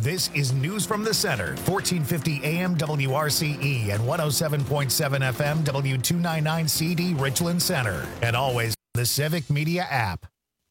This is News from the Center, 1450 AM WRCE and 107.7 FM W299 CD Richland Center. And always the Civic Media app.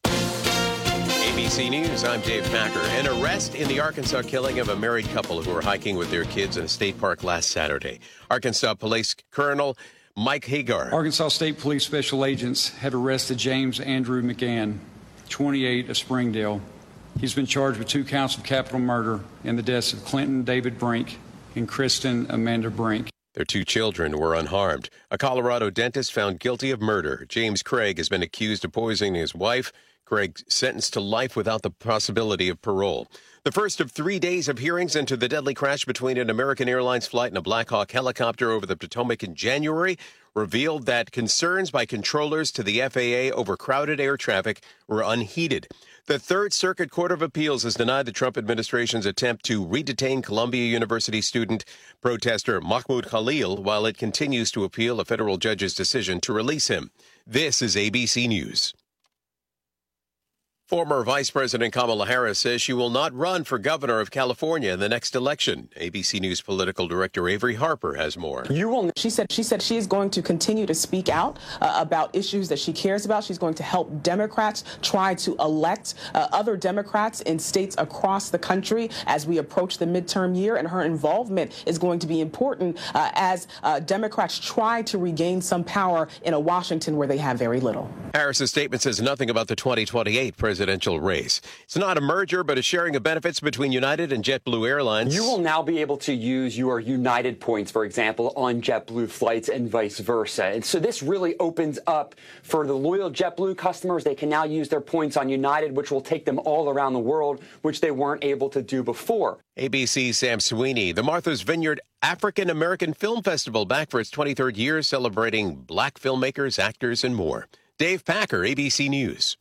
ABC News, I'm Dave Packer. An arrest in the Arkansas killing of a married couple who were hiking with their kids in a state park last Saturday. Arkansas Police Colonel Mike Hagar. Arkansas State Police special agents have arrested James Andrew McGann, 28, of Springdale. He's been charged with 2 counts of capital murder in the deaths of Clinton David Brink and Kristen Amanda Brink. Their 2 children were unharmed. A Colorado dentist found guilty of murder. James Craig has been accused of poisoning his wife. Craig sentenced to life without the possibility of parole. The first of 3 days of hearings into the deadly crash between an American Airlines flight and a Black Hawk helicopter over the Potomac in January revealed that concerns by controllers to the FAA over crowded air traffic were unheeded. The Third Circuit Court of Appeals has denied the Trump administration's attempt to re-detain Columbia University student protester Mahmoud Khalil while it continues to appeal a federal judge's decision to release him. This is ABC News. Former Vice President Kamala Harris says she will not run for governor of California in the next election. ABC News political director Avery Harper has more. She said she is going to continue to speak out about issues that she cares about. She's going to help Democrats try to elect other Democrats in states across the country as we approach the midterm year, and her involvement is going to be important as Democrats try to regain some power in a Washington where they have very little. Harris's statement says nothing about the 2028 presidential race. It's not a merger, but a sharing of benefits between United and JetBlue Airlines. You will now be able to use your United points, for example, on JetBlue flights and vice versa. And so this really opens up for the loyal JetBlue customers. They can now use their points on United, which will take them all around the world, which they weren't able to do before. ABC's Sam Sweeney. The Martha's Vineyard African American Film Festival back for its 23rd year, celebrating black filmmakers, actors, and more. Dave Packer, ABC News.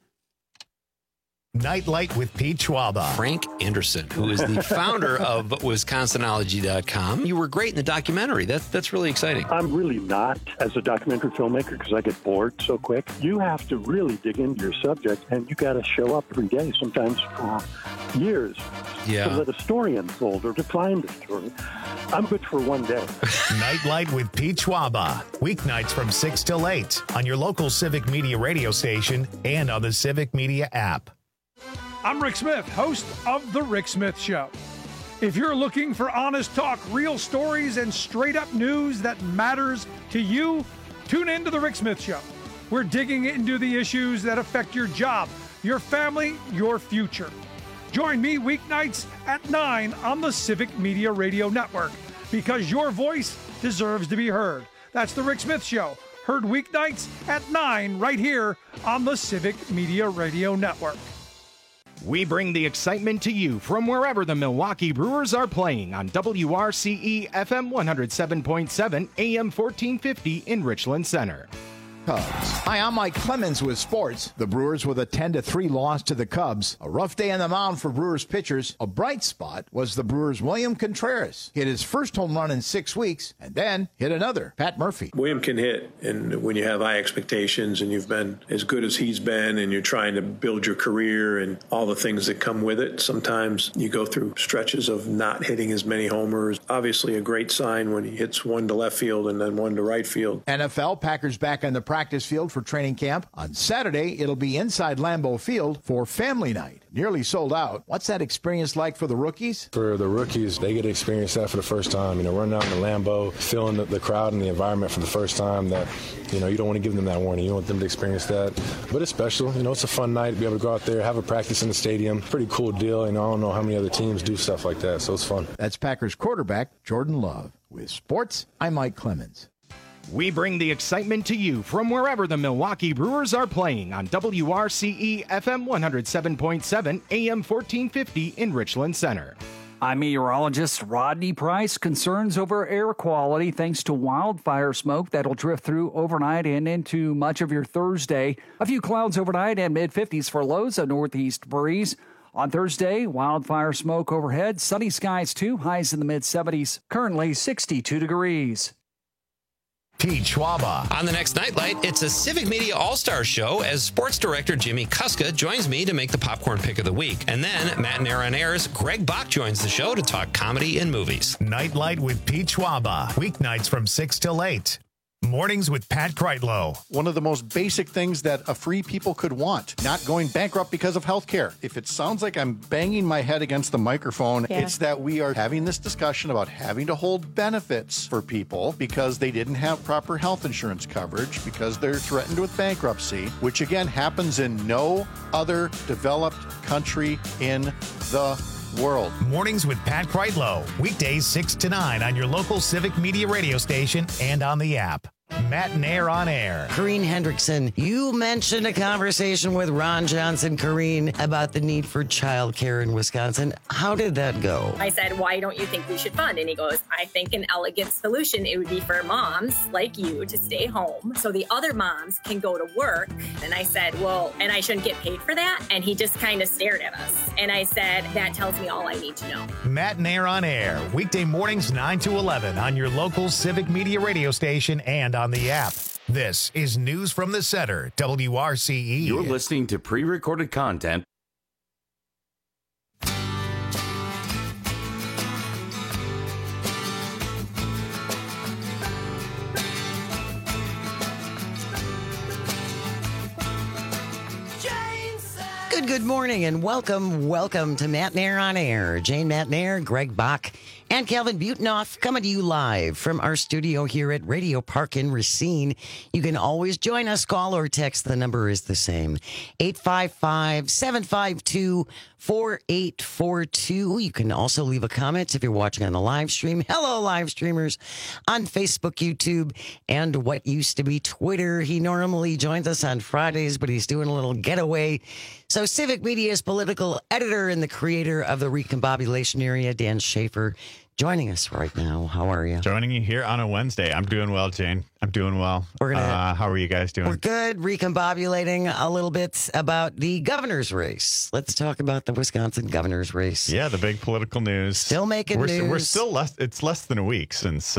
Nightlight with Pete Schwaba. Frank Anderson, who is the founder of Wisconsinology.com. You were great in the documentary. That's really exciting. I'm really not as a documentary filmmaker because I get bored so quick. You have to really dig into your subject, and you got to show up every day, sometimes for years, to let a story unfold or to find a story. I'm good for one day. Nightlight with Pete Schwaba. Weeknights from 6 till 8 on your local Civic Media radio station and on the Civic Media app. I'm Rick Smith, host of The Rick Smith Show. If you're looking for honest talk, real stories, and straight-up news that matters to you, tune in to The Rick Smith Show. We're digging into the issues that affect your job, your family, your future. Join me weeknights at 9 on the Civic Media Radio Network, because your voice deserves to be heard. That's The Rick Smith Show, heard weeknights at 9 right here on the Civic Media Radio Network. We bring the excitement to you from wherever the Milwaukee Brewers are playing on WRCE FM 107.7 AM 1450 in Richland Center. Cubs. Hi, I'm Mike Clemens with sports. The Brewers with a 10-3 loss to the Cubs. A rough day on the mound for Brewers pitchers. A bright spot was the Brewers' William Contreras. Hit his first home run in 6 weeks and then hit another. Pat Murphy. William can hit, and when you have high expectations and you've been as good as he's been and you're trying to build your career and all the things that come with it, sometimes you go through stretches of not hitting as many homers. Obviously a great sign when he hits one to left field and then one to right field. NFL, Packers back on the practice field for training camp. On Saturday, it'll be inside Lambeau Field for family night. Nearly sold out. What's that experience like for the rookies? For the rookies, they get to experience that for the first time. Running out in the Lambeau, feeling the crowd and the environment for the first time that, you don't want to give them that warning. You want them to experience that. But it's special. It's a fun night to be able to go out there, have a practice in the stadium. Pretty cool deal. I don't know how many other teams do stuff like that, so it's fun. That's Packers quarterback Jordan Love. With sports, I'm Mike Clemens. We bring the excitement to you from wherever the Milwaukee Brewers are playing on WRCE FM 107.7 AM 1450 in Richland Center. I'm meteorologist Rodney Price. Concerns over air quality thanks to wildfire smoke that'll drift through overnight and into much of your Thursday. A few clouds overnight and mid-50s for lows, a northeast breeze. On Thursday, wildfire smoke overhead, sunny skies too, highs in the mid-70s. Currently 62 degrees. Pete Schwaba. On the next Nightlight, it's a Civic Media All-Star show as sports director Jimmy Kuska joins me to make the popcorn pick of the week. And then Matt and Aaron Ayers, Greg Bach joins the show to talk comedy and movies. Nightlight with Pete Schwaba. Weeknights from 6 till 8. Mornings with Pat Kreitlow. One of the most basic things that a free people could want, not going bankrupt because of health care. If it sounds like I'm banging my head against the microphone, it's that we are having this discussion about having to hold benefits for people because they didn't have proper health insurance coverage, because they're threatened with bankruptcy, which again happens in no other developed country in the world. Mornings with Pat Kreitlow. Weekdays 6 to 9 on your local Civic Media radio station and on the app. Matt and Air on Air. Corrine Hendrickson, you mentioned a conversation with Ron Johnson, Corrine, about the need for childcare in Wisconsin. How did that go? I said, why don't you think we should fund? And he goes, I think an elegant solution, it would be for moms like you to stay home so the other moms can go to work. And I said, well, and I shouldn't get paid for that? And he just kind of stared at us. And I said, that tells me all I need to know. Matt and Air on Air. Weekday mornings 9 to 11 on your local Civic Media radio station and on the app. This is News from the Center, WRCE. You're listening to pre-recorded content. Good morning and welcome to Matt and Air on Air. Jane Matt and Air, Greg Bach, and Calvin Butenoff coming to you live from our studio here at Radio Park in Racine. You can always join us, call or text. The number is the same, 855-752-4842. You can also leave a comment if you're watching on the live stream. Hello, live streamers on Facebook, YouTube, and what used to be Twitter. He normally joins us on Fridays, but he's doing a little getaway. So Civic Media's political editor and the creator of the Recombobulation Area, Dan Schaefer, joining us right now. How are you? Joining you here on a Wednesday. I'm doing well, Jane. I'm doing well. How are you guys doing? We're good. Recombobulating a little bit about the governor's race. Let's talk about the Wisconsin governor's race. Yeah, the big political news. Still making news. We're still less. It's less than a week since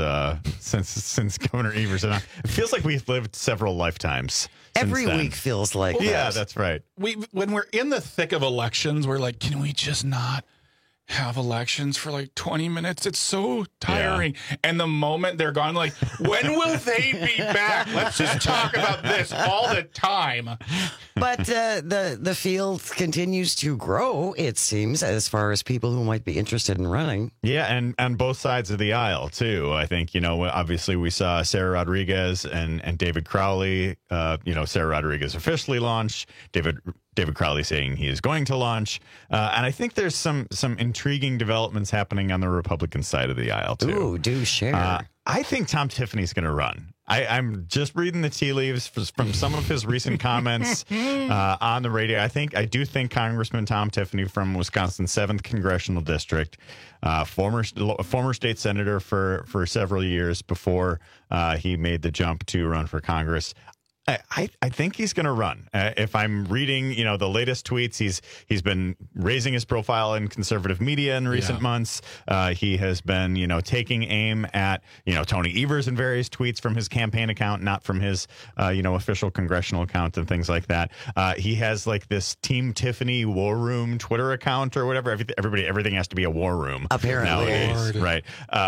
Governor Evers and it feels like we've lived several lifetimes. Every week feels like that. Yeah, that's right. When we're in the thick of elections, we're like, can we just not have elections for like 20 minutes? It's so tiring. Yeah. And the moment they're gone, like, when will they be back? Let's just talk about this all the time. But the field continues to grow, it seems, as far as people who might be interested in running. Yeah, and on both sides of the aisle, too. I think, obviously we saw Sarah Rodriguez and David Crowley. Sarah Rodriguez officially launched. David Crowley saying he is going to launch. And I think there's some intriguing developments happening on the Republican side of the aisle, too. Ooh, do share. I think Tom Tiffany's going to run. I'm just reading the tea leaves from some of his recent comments on the radio. I do think Congressman Tom Tiffany from Wisconsin's 7th Congressional District, former state senator for several years before he made the jump to run for Congress. I think he's going to run. If I'm reading, the latest tweets, he's been raising his profile in conservative media in recent months. He has been, taking aim at, Tony Evers in various tweets from his campaign account, not from his, official congressional account and things like that. He has like this Team Tiffany War Room Twitter account or whatever. Everything has to be a war room apparently nowadays, right?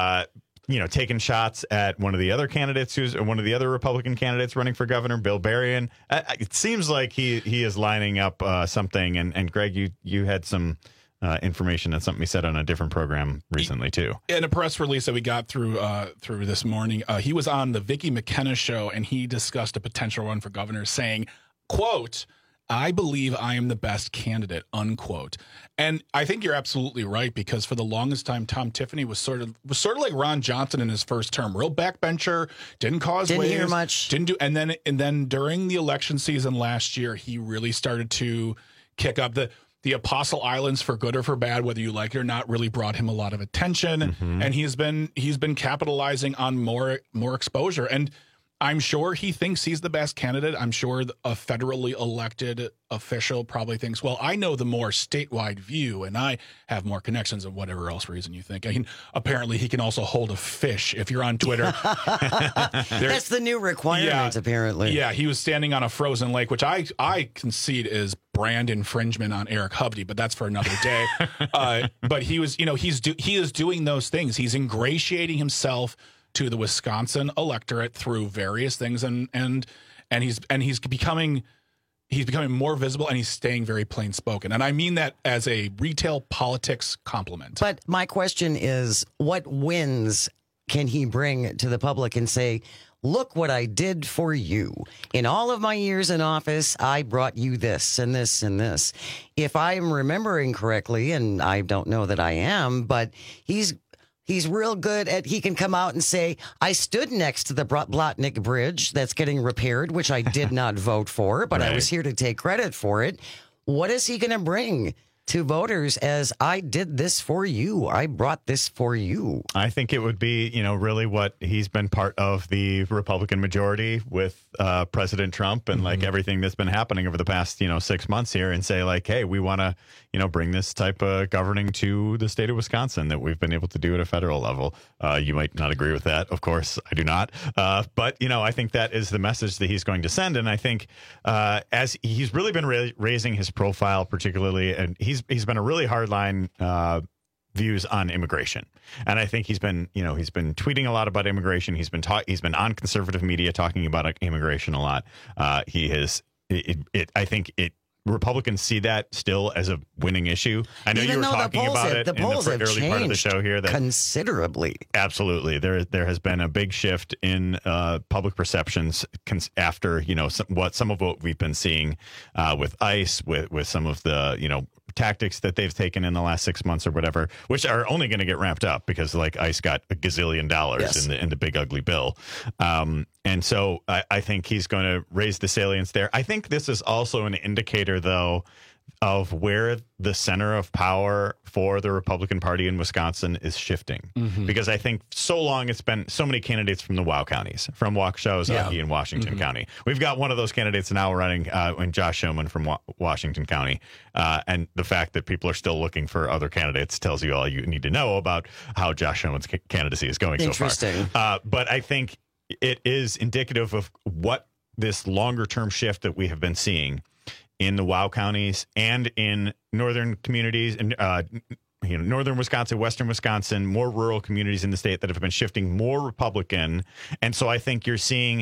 Taking shots at one of the other candidates, one of the other Republican candidates running for governor, Bill Berrien. It seems like he is lining up something. And Greg, you had some information on something he said on a different program recently too. In a press release that we got through this morning, he was on the Vicki McKenna show and he discussed a potential run for governor, saying, quote, "I believe I am the best candidate," unquote. And I think you're absolutely right, because for the longest time, Tom Tiffany was sort of like Ron Johnson in his first term, real backbencher, didn't cause waves, hear much, didn't do, and then during the election season last year, he really started to kick up the Apostle Islands, for good or for bad, whether you like it or not, really brought him a lot of attention, and he's been capitalizing on more exposure. And I'm sure he thinks he's the best candidate. I'm sure a federally elected official probably thinks, well, I know the more statewide view and I have more connections and whatever else reason you think. I mean, apparently he can also hold a fish. If you're on Twitter. That's the new requirement, apparently. Yeah, he was standing on a frozen lake, which I concede is brand infringement on Eric Hovde, but that's for another day. But he was, he is doing those things. He's ingratiating himself to the Wisconsin electorate through various things, and he's becoming more visible, and he's staying very plain spoken. And I mean that as a retail politics compliment. But my question is, what wins can he bring to the public and say, look what I did for you. In all of my years in office, I brought you this and this and this. If I'm remembering correctly, and I don't know that I am, but he's real good at, he can come out and say, I stood next to the Blotnick Bridge that's getting repaired, which I did not vote for, but I was here to take credit for it. What is he going to bring to voters as I did this for you? I brought this for you. I think it would be, really what he's been part of the Republican majority with President Trump and like everything that's been happening over the past, 6 months here, and say like, hey, we want to, bring this type of governing to the state of Wisconsin that we've been able to do at a federal level. You might not agree with that. Of course, I do not. But, I think that is the message that he's going to send. And I think as he's really been raising his profile, particularly, and he's been a really hardline views on immigration. And I think he's been tweeting a lot about immigration. He's been on conservative media talking about immigration a lot. I think Republicans see that still as a winning issue. I know you were talking about it in the early part of the show here. That considerably. Absolutely. There has been a big shift in public perceptions after, some of what we've been seeing with ICE, with some of the, tactics that they've taken in the last 6 months or whatever, which are only going to get ramped up because like ICE got $1 gazillion in the big ugly bill. And so I think he's going to raise the salience there. I think this is also an indicator, though, of where the center of power for the Republican Party in Wisconsin is shifting. Because I think so long it's been so many candidates from the WOW counties, from Waukesha, Ozaukee, and Washington County. We've got one of those candidates now running, in Josh Schoeman from Washington County. And the fact that people are still looking for other candidates tells you all you need to know about how Josh Schoeman's candidacy is going so far. But I think it is indicative of what this longer term shift that we have been seeing in the WOW counties and in northern communities and northern Wisconsin, western Wisconsin, more rural communities in the state that have been shifting more Republican. And so I think you're seeing,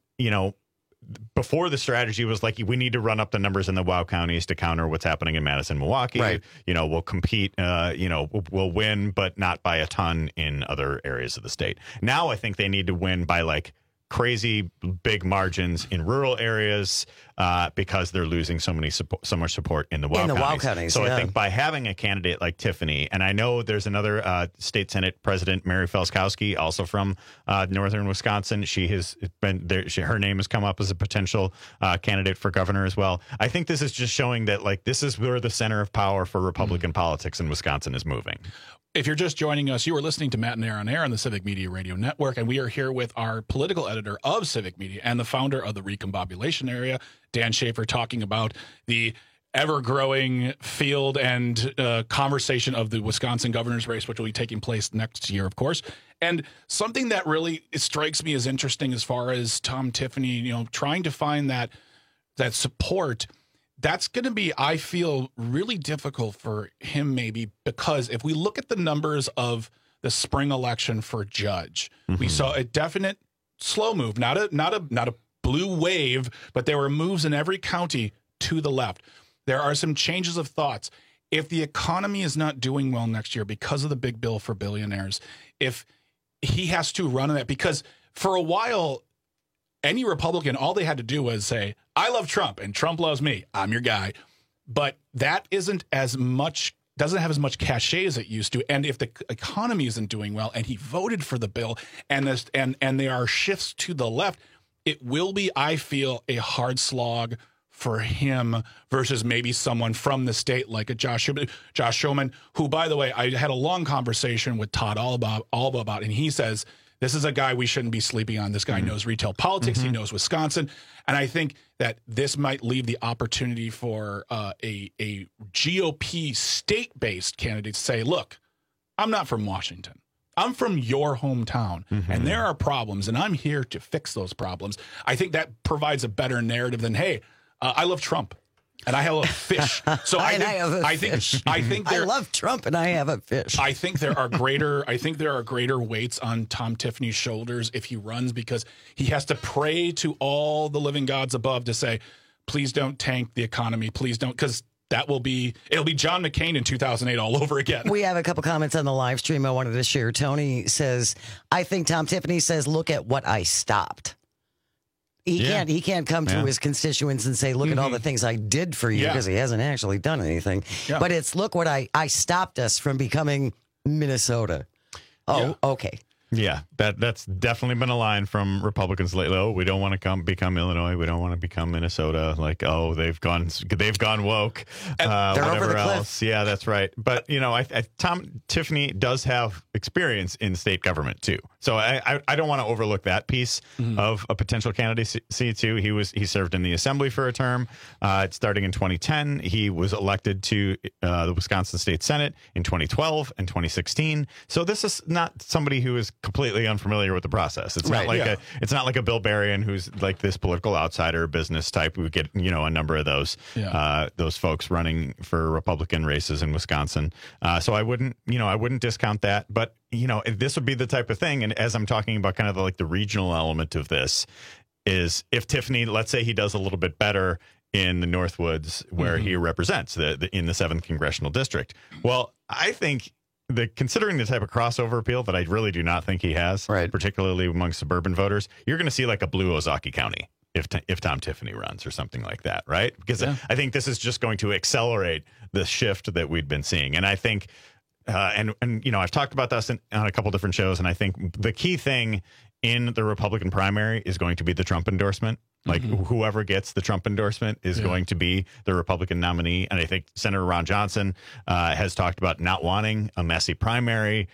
before the strategy was like, we need to run up the numbers in the WOW counties to counter what's happening in Madison, Milwaukee. Right. We'll compete, we'll win, but not by a ton in other areas of the state. Now I think they need to win by like crazy big margins in rural areas because they're losing so much support in the WOW counties. So I think by having a candidate like Tiffany, and I know there's another state Senate President, Mary Felskowski, also from northern Wisconsin. She has been there. Her name has come up as a potential candidate for governor as well. I think this is just showing that like this is where the center of power for Republican politics in Wisconsin is moving. If you're just joining us, you are listening to Matt and Aaron on Air on the Civic Media Radio Network, and we are here with our political editor of Civic Media and the founder of the Recombobulation Area, Dan Schaefer, talking about the ever-growing field and conversation of the Wisconsin governor's race, which will be taking place next year, of course. And something that really strikes me as interesting as far as Tom Tiffany, trying to find that support. That's going to be, I feel, really difficult for him maybe because if we look at the numbers of the spring election for judge, we saw a definite slow move, not a blue wave, but there were moves in every county to the left. There are some changes of thoughts. If the economy is not doing well next year because of the big bill for billionaires, if he has to run on that, because for a while, any Republican, all they had to do was say, I love Trump and Trump loves me. I'm your guy. But that doesn't have as much cachet as it used to. And if the economy isn't doing well and he voted for the bill and there are shifts to the left, it will be, I feel, a hard slog for him versus maybe someone from the state like a Josh Schoeman, who, by the way, I had a long conversation with Todd Alba about, and he says this is a guy we shouldn't be sleeping on. This guy knows retail politics. He knows Wisconsin. And I think that this might leave the opportunity for a GOP state-based candidate to say, look, I'm not from Washington. I'm from your hometown, and there are problems, and I'm here to fix those problems. I think that provides a better narrative than, hey, I love Trump. And I have a fish. So I think I love Trump and I have a fish. I think there are greater weights on Tom Tiffany's shoulders if he runs, because he has to pray to all the living gods above to say, please don't tank the economy. Please don't, because it'll be John McCain in 2008 all over again. We have a couple comments on the live stream I wanted to share. Tony says, I think Tom Tiffany says, look at what I stopped. He can't come to his constituents and say, look at all the things I did for you, because he hasn't actually done anything. Yeah. But it's, look what I stopped us from becoming Minnesota. Oh, okay. Yeah, that's definitely been a line from Republicans lately. Oh, we don't want to become Illinois. We don't want to become Minnesota. Like, oh, they've gone woke. They're whatever over the else. cliff. Yeah, that's right. But Tom Tiffany does have experience in state government too. So I don't want to overlook that piece of a potential candidacy too. He served in the assembly for a term. Starting in 2010, he was elected to the Wisconsin State Senate in 2012 and 2016. So this is not somebody who is completely unfamiliar with the process. It's not like a Bill Berrien who's like this political outsider business type. We get a number of those folks running for Republican races in Wisconsin. So I wouldn't discount that. But this would be the type of thing. And as I'm talking about kind of like the regional element of this, is if Tiffany, let's say he does a little bit better in the Northwoods where he represents in the 7th congressional district. Well, I think considering the type of crossover appeal that I really do not think he has, particularly among suburban voters, you're going to see like a blue Ozaukee County if Tom Tiffany runs or something like that, right? Because I think this is just going to accelerate the shift that we'd been seeing. And I think, and I've talked about this on a couple different shows, and I think the key thing in the Republican primary is going to be the Trump endorsement. Like whoever gets the Trump endorsement is going to be the Republican nominee. And I think Senator Ron Johnson has talked about not wanting a messy primary.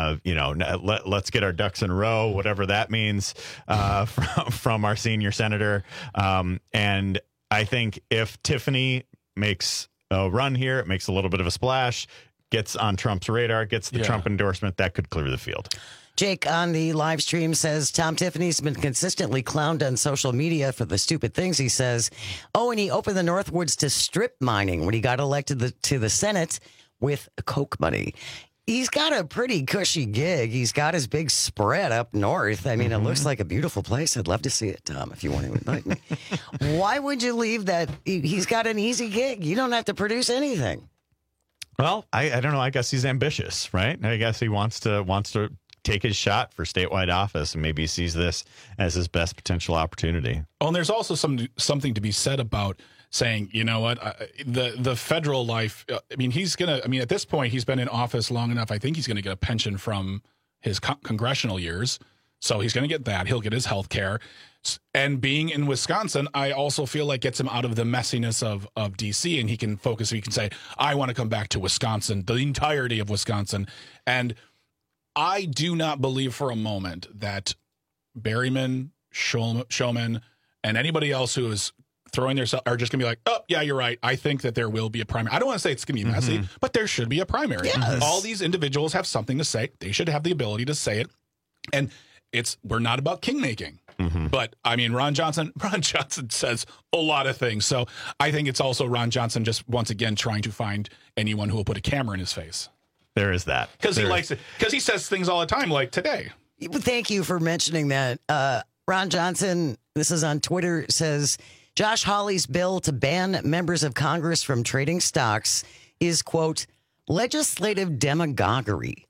Let's get our ducks in a row, whatever that means, from our senior senator. And I think if Tiffany makes a run here, it makes a little bit of a splash, gets on Trump's radar, gets the Trump endorsement, that could clear the field. Jake on the live stream says Tom Tiffany's been consistently clowned on social media for the stupid things he says. Oh, and he opened the Northwoods to strip mining when he got elected to the Senate with Coke money. He's got a pretty cushy gig. He's got his big spread up north. I mean, it looks like a beautiful place. I'd love to see it, Tom, if you want to invite me. Why would you leave that? He's got an easy gig. You don't have to produce anything. Well, I don't know. I guess he's ambitious, right? I guess he wants to take his shot for statewide office, and maybe sees this as his best potential opportunity. Oh, and there's also something to be said about saying, you know what, the federal life. At this point, he's been in office long enough. I think he's going to get a pension from his congressional years, so he's going to get that. He'll get his health care. And being in Wisconsin, I also feel like gets him out of the messiness of D.C., and he can focus. He can say, I want to come back to Wisconsin, the entirety of Wisconsin. And I do not believe for a moment that Berryman, Showman, and anybody else who is throwing themselves are just going to be like, oh, yeah, you're right. I think that there will be a primary. I don't want to say it's going to be messy, but there should be a primary. Yes. All these individuals have something to say. They should have the ability to say it. And we're not about king-making. But, I mean, Ron Johnson says a lot of things. So I think it's also Ron Johnson just, once again, trying to find anyone who will put a camera in his face. There is that. Because he likes it. Because he says things all the time, like today. Thank you for mentioning that. Ron Johnson, this is on Twitter, says, Josh Hawley's bill to ban members of Congress from trading stocks is, quote, legislative demagoguery.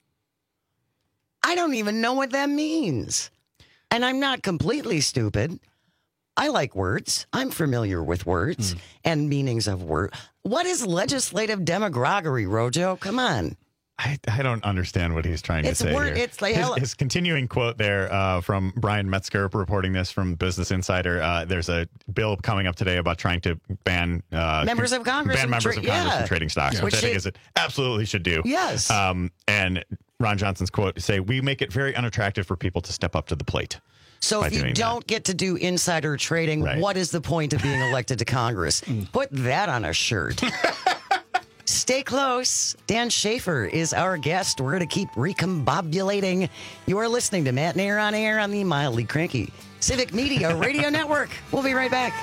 I don't even know what that means. And I'm not completely stupid. I like words. I'm familiar with words and meanings of words. What is legislative demagoguery, Rojo? Come on. I don't understand what he's trying to say here. It's like his continuing quote there from Brian Metzger reporting this from Business Insider. There's a bill coming up today about trying to ban members of Congress from trading stocks, which I think is it absolutely should do. Yes. And Ron Johnson's quote say, "We make it very unattractive for people to step up to the plate." So if you don't get to do insider trading, what is the point of being elected to Congress? Put that on a shirt. Stay close. Dan Schaefer is our guest. We're going to keep recombobulating. You are listening to Matt Nair on Air on the mildly cranky Civic Media Radio Network. We'll be right back.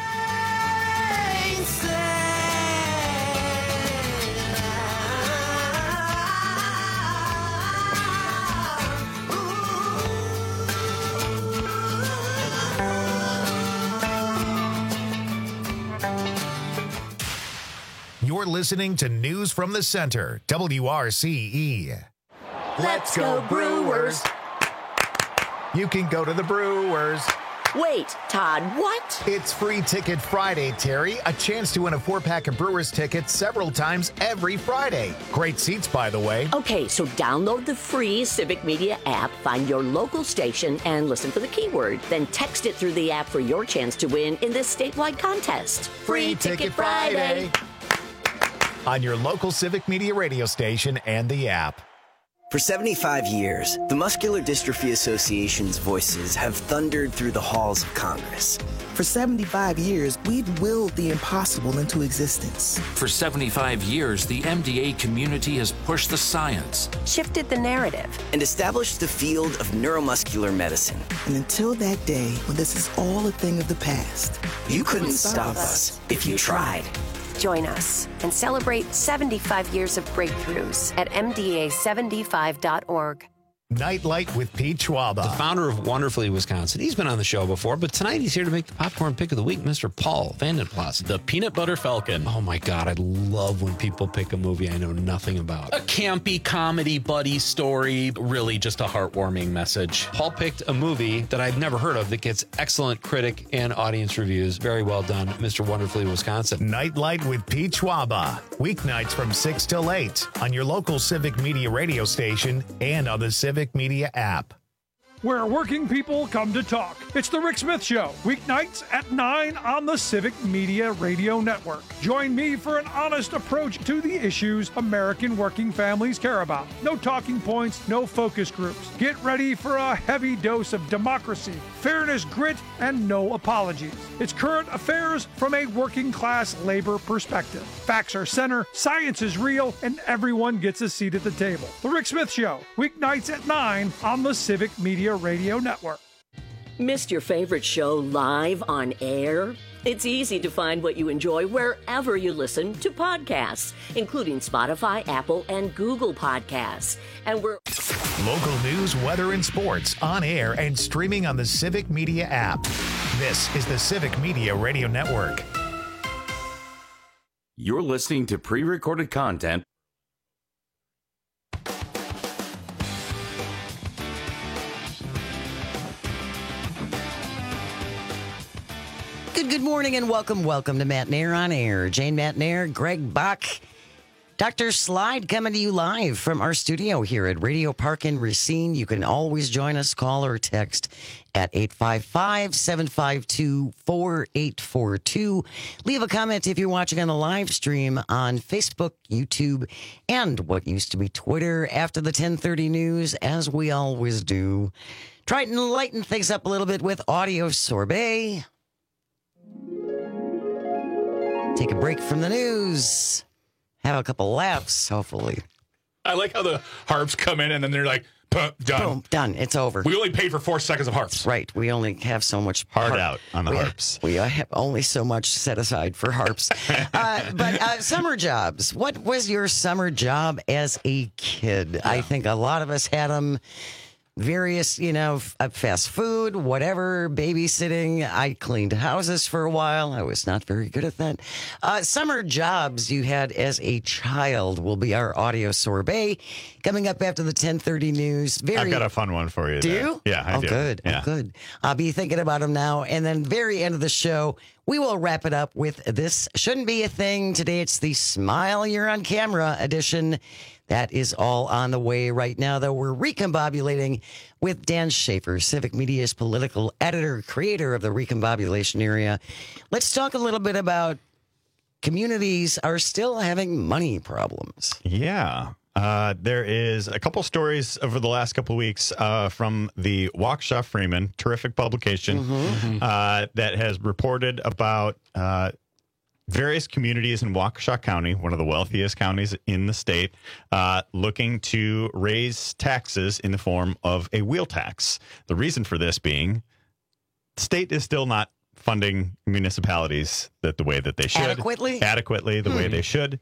You're listening to News from the Center, WRCE. Let's go Brewers. You can go to the Brewers. Wait, Todd, what? It's Free Ticket Friday, Terry. A chance to win a 4-pack of Brewers tickets several times every Friday. Great seats, by the way. Okay, so download the free Civic Media app, find your local station, and listen for the keyword. Then text it through the app for your chance to win in this statewide contest. Free Ticket Friday. On your local Civic Media radio station and the app. For 75 years, the Muscular Dystrophy Association's voices have thundered through the halls of Congress. For 75 years, we've willed the impossible into existence. For 75 years, the MDA community has pushed the science, shifted the narrative, and established the field of neuromuscular medicine. And until that day, when this is all a thing of the past, you couldn't stop us if you tried. Join us and celebrate 75 years of breakthroughs at MDA75.org. Nightlight with Pete Schwaba. The founder of Wonderfully Wisconsin. He's been on the show before, but tonight he's here to make the popcorn pick of the week, Mr. Paul Vandenplas. The Peanut Butter Falcon. Oh my God, I love when people pick a movie I know nothing about. A campy comedy buddy story, really just a heartwarming message. Paul picked a movie that I've never heard of that gets excellent critic and audience reviews. Very well done, Mr. Wonderfully Wisconsin. Nightlight with Pete Schwaba. Weeknights from 6 till 8 on your local Civic Media radio station and on the Civic Media app. Where working people come to talk. It's the Rick Smith Show, weeknights at 9 on the Civic Media Radio Network. Join me for an honest approach to the issues American working families care about. No talking points, no focus groups. Get ready for a heavy dose of democracy, fairness, grit, and no apologies. It's current affairs from a working class labor perspective. Facts are center, science is real, and everyone gets a seat at the table. The Rick Smith Show, weeknights at 9 on the Civic Media Radio Network. Missed your favorite show live on air? It's easy to find what you enjoy wherever you listen to podcasts, including Spotify, Apple, and Google Podcasts. And we're local news, weather, and sports on air and streaming on the Civic Media app. This is the Civic Media Radio Network. You're listening to pre-recorded content. Good morning and welcome to Matt Nair on Air. Jane Matt Nair, Greg Bach, Dr. Slide coming to you live from our studio here at Radio Park in Racine. You can always join us, call or text at 855-752-4842. Leave a comment if you're watching on the live stream on Facebook, YouTube, and what used to be Twitter after the 10:30 news, as we always do. Try to lighten things up a little bit with Audio Sorbet. Take a break from the news. Have a couple laughs, hopefully. I like how the harps come in and then they're like, done. Boom, done. It's over. We only paid for 4 seconds of harps. Right. We only have so much hard out on the harps. We have only so much set aside for harps. But summer jobs. What was your summer job as a kid? Yeah. I think a lot of us had them. Various, fast food, whatever, babysitting. I cleaned houses for a while. I was not very good at that. Summer jobs you had as a child will be our Audio Sorbet coming up after the 10:30 news. I've got a fun one for you. Do you? Yeah, I do. Good. Yeah. Oh, good. I'll be thinking about them now. And then very end of the show, we will wrap it up with This Shouldn't Be a Thing. Today it's the Smile You're on Camera edition. That is all on the way right now, though. We're recombobulating with Dan Schaefer, Civic Media's political editor, creator of the Recombobulation Area. Let's talk a little bit about communities are still having money problems. Yeah. There is a couple stories over the last couple of weeks from the Waukesha Freeman, terrific publication, that has reported about various communities in Waukesha County, one of the wealthiest counties in the state, looking to raise taxes in the form of a wheel tax. The reason for this being the state is still not funding municipalities the way that they should. Adequately, the way they should.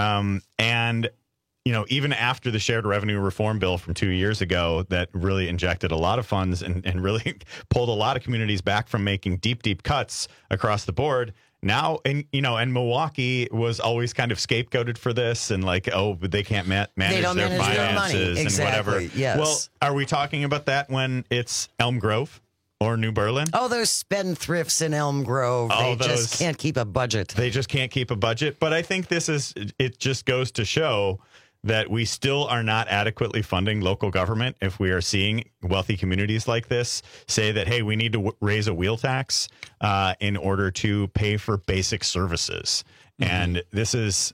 And even after the shared revenue reform bill from 2 years ago that really injected a lot of funds and really pulled a lot of communities back from making deep cuts across the board. Now, and Milwaukee was always kind of scapegoated for this and but they can't manage their finances and whatever. Yes. Well, are we talking about that when it's Elm Grove or New Berlin? Oh, those spendthrifts in Elm Grove. They just can't keep a budget. They just can't keep a budget. But I think it just goes to show that we still are not adequately funding local government if we are seeing wealthy communities like this say that, hey, we need to raise a wheel tax in order to pay for basic services. And this is,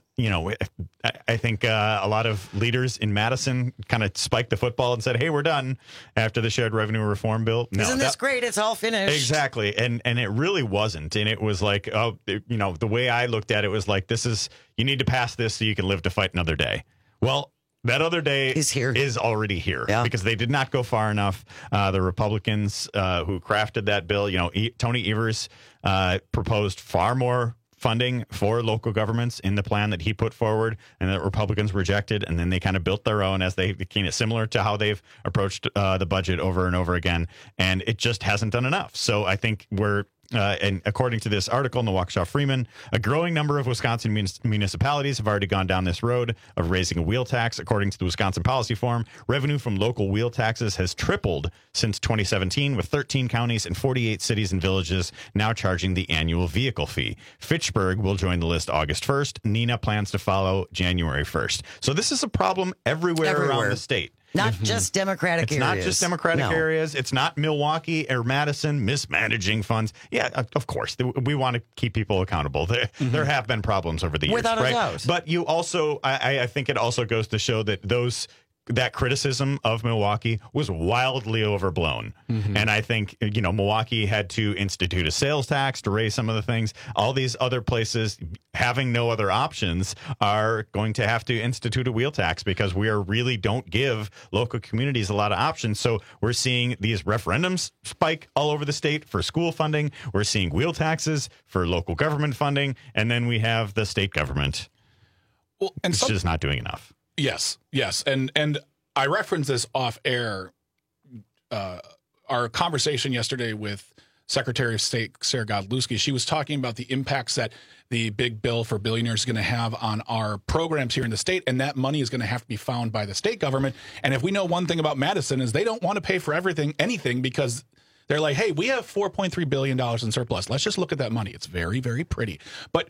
I think a lot of leaders in Madison kind of spiked the football and said, hey, we're done after the shared revenue reform bill. No, Isn't this great? It's all finished. Exactly. And it really wasn't. And it was like, the way I looked at it was like, you need to pass this so you can live to fight another day. Well, that other day is already here because they did not go far enough. The Republicans who crafted that bill, Tony Evers proposed far more funding for local governments in the plan that he put forward and that Republicans rejected. And then they kind of built their own as they similar to how they've approached the budget over and over again. And it just hasn't done enough. So I think and according to this article in the Waukesha Freeman, a growing number of Wisconsin municipalities have already gone down this road of raising a wheel tax. According to the Wisconsin Policy Forum, revenue from local wheel taxes has tripled since 2017, with 13 counties and 48 cities and villages now charging the annual vehicle fee. Fitchburg will join the list August 1st. Neenah plans to follow January 1st. So this is a problem everywhere. Around the state. Not just Democratic areas. It's not just Democratic areas. It's not Milwaukee or Madison mismanaging funds. Yeah, of course. We want to keep people accountable. There have been problems over the years. Without a doubt. But you also, I think it also goes to show that that criticism of Milwaukee was wildly overblown. And I think, Milwaukee had to institute a sales tax to raise some of the things. All these other places, having no other options, are going to have to institute a wheel tax because we really don't give local communities a lot of options. So we're seeing these referendums spike all over the state for school funding. We're seeing wheel taxes for local government funding. And then we have the state government. It's just not doing enough. Yes. And I referenced this off air, our conversation yesterday with Secretary of State Sarah Godlewski. She was talking about the impacts that the big bill for billionaires is going to have on our programs here in the state, and that money is going to have to be found by the state government. And if we know one thing about Madison is they don't want to pay for anything because they're like, hey, we have $4.3 billion in surplus. Let's just look at that money. It's very, very pretty. But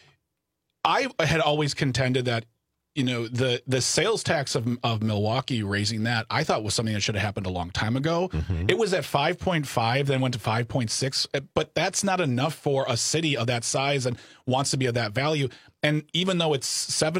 I had always contended that the sales tax of Milwaukee, raising that, I thought was something that should have happened a long time ago. It was at 5.5, then went to 5.6, but that's not enough for a city of that size and wants to be of that value. And even though it's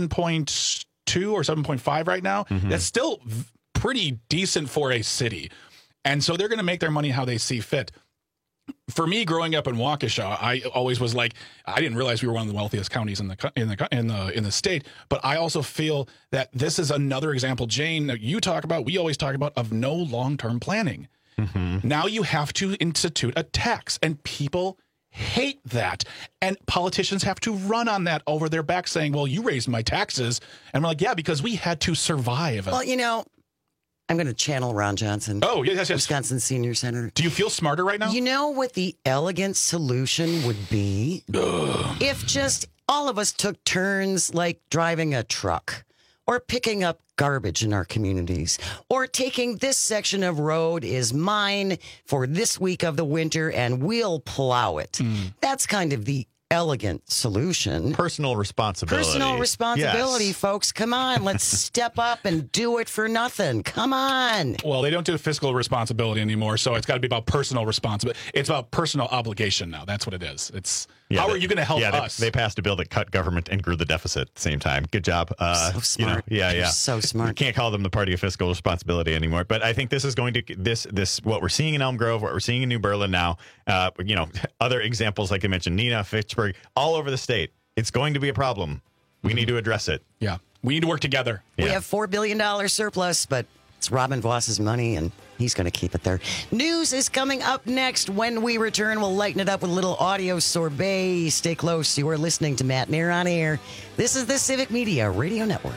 7.2 or 7.5 right now, that's still pretty decent for a city. And so they're going to make their money how they see fit. For me, growing up in Waukesha, I always was like, I didn't realize we were one of the wealthiest counties in the state. But I also feel that this is another example, Jane, that you talk about, we always talk about, of no long-term planning. Now you have to institute a tax, and people hate that. And politicians have to run on that over their back, saying, well, you raised my taxes. And we're like, yeah, because we had to survive. Well, I'm going to channel Ron Johnson. Oh, yes. Wisconsin Senior Senator. Do you feel smarter right now? You know what the elegant solution would be? If just all of us took turns like driving a truck or picking up garbage in our communities or taking this section of road is mine for this week of the winter and we'll plow it. That's kind of the elegant solution. Personal responsibility. Yes. Folks. Come on. Let's step up and do it for nothing. Come on. Well, they don't do fiscal responsibility anymore, so it's got to be about personal responsibility. It's about personal obligation now. That's what it is. How are you going to help us? They passed a bill that cut government and grew the deficit at the same time. Good job. So smart. You're so smart. You can't call them the party of fiscal responsibility anymore. But I think this is going to this what we're seeing in Elm Grove, what we're seeing in New Berlin now. Other examples like I mentioned, Neenah, Fitchburg, all over the state. It's going to be a problem. We need to address it. Yeah, we need to work together. We have $4 billion surplus, but it's Robin Voss's money, and he's going to keep it there. News is coming up next. When we return, we'll lighten it up with a little audio sorbet. Stay close. You are listening to Matt Nair on Air. This is the Civic Media Radio Network.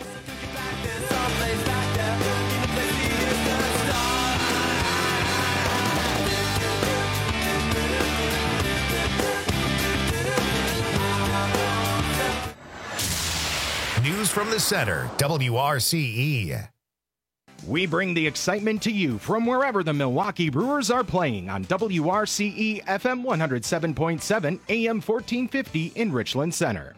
News from the center, WRCE. We bring the excitement to you from wherever the Milwaukee Brewers are playing on WRCE FM 107.7 AM 1450 in Richland Center.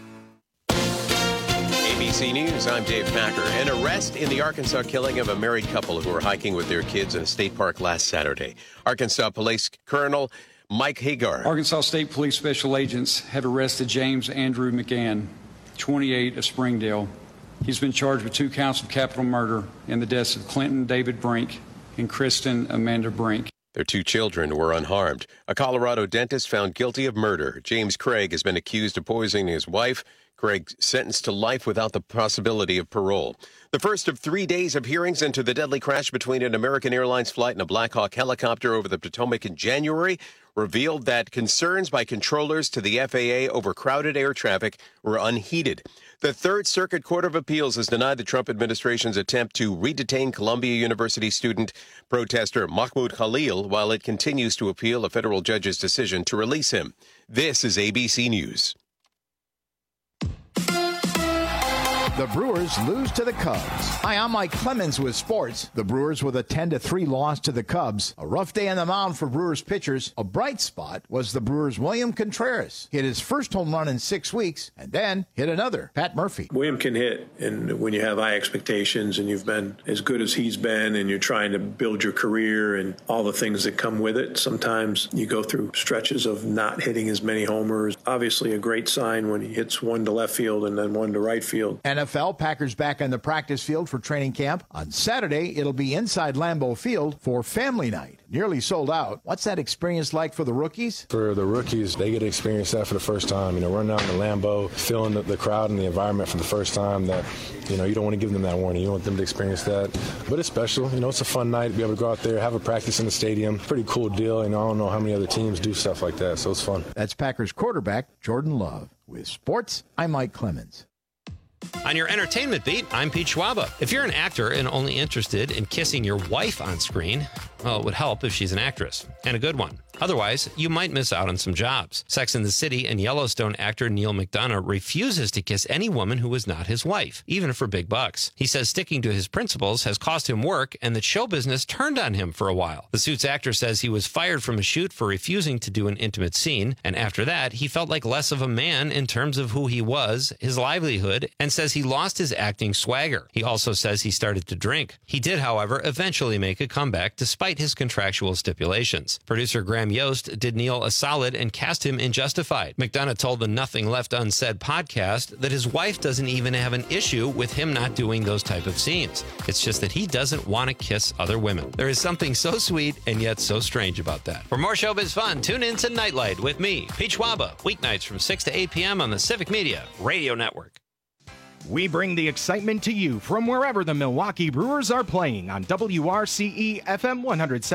ABC News, I'm Dave Packer. An arrest in the Arkansas killing of a married couple who were hiking with their kids in a state park last Saturday. Arkansas Police Colonel Mike Hagar. Arkansas State Police Special Agents have arrested James Andrew McGann, 28 of Springdale. He's been charged with 2 counts of capital murder in the deaths of Clinton David Brink and Kristen Amanda Brink. Their 2 children were unharmed. A Colorado dentist found guilty of murder. James Craig has been accused of poisoning his wife. Craig sentenced to life without the possibility of parole. The first of 3 days of hearings into the deadly crash between an American Airlines flight and a Black Hawk helicopter over the Potomac in January revealed that concerns by controllers to the FAA over crowded air traffic were unheeded. The Third Circuit Court of Appeals has denied the Trump administration's attempt to re-detain Columbia University student protester Mahmoud Khalil while it continues to appeal a federal judge's decision to release him. This is ABC News. The Brewers lose to the Cubs. Hi, I'm Mike Clemens with sports. The Brewers with a 10-3 loss to the Cubs. A rough day on the mound for Brewers pitchers. A bright spot was the Brewers' William Contreras. Hit his first home run in 6 weeks and then hit another. Pat Murphy. William can hit, and when you have high expectations and you've been as good as he's been and you're trying to build your career and all the things that come with it, sometimes you go through stretches of not hitting as many homers. Obviously a great sign when he hits one to left field and then one to right field. NFL Packers back on the practice field for training camp. On Saturday, it'll be inside Lambeau Field for family night. Nearly sold out. What's that experience like for the rookies? For the rookies, they get to experience that for the first time. Running out in the Lambeau, feeling the crowd and the environment for the first time that, you don't want to give them that warning. You want them to experience that. But it's special. It's a fun night to be able to go out there, have a practice in the stadium. Pretty cool deal. I don't know how many other teams do stuff like that, so it's fun. That's Packers quarterback Jordan Love. With sports, I'm Mike Clemens. On your entertainment beat, I'm Pete Schwaba. If you're an actor and only interested in kissing your wife on screen, well, it would help if she's an actress, and a good one. Otherwise, you might miss out on some jobs. Sex and the City and Yellowstone actor Neil McDonough refuses to kiss any woman who is not his wife, even for big bucks. He says sticking to his principles has cost him work and that show business turned on him for a while. The Suits actor says he was fired from a shoot for refusing to do an intimate scene, and after that, he felt like less of a man in terms of who he was, his livelihood, and says he lost his acting swagger. He also says he started to drink. He did, however, eventually make a comeback despite his contractual stipulations. Producer Graham Yost did Neil a solid and cast him in Justified. McDonough told the Nothing Left Unsaid podcast that his wife doesn't even have an issue with him not doing those type of scenes. It's just that he doesn't want to kiss other women. There is something so sweet and yet so strange about that. For more showbiz fun, tune in to Nightlight with me, Pete Schwaba, weeknights from 6 to 8 p.m. on the Civic Media Radio Network. We bring the excitement to you from wherever the Milwaukee Brewers are playing on WRCE FM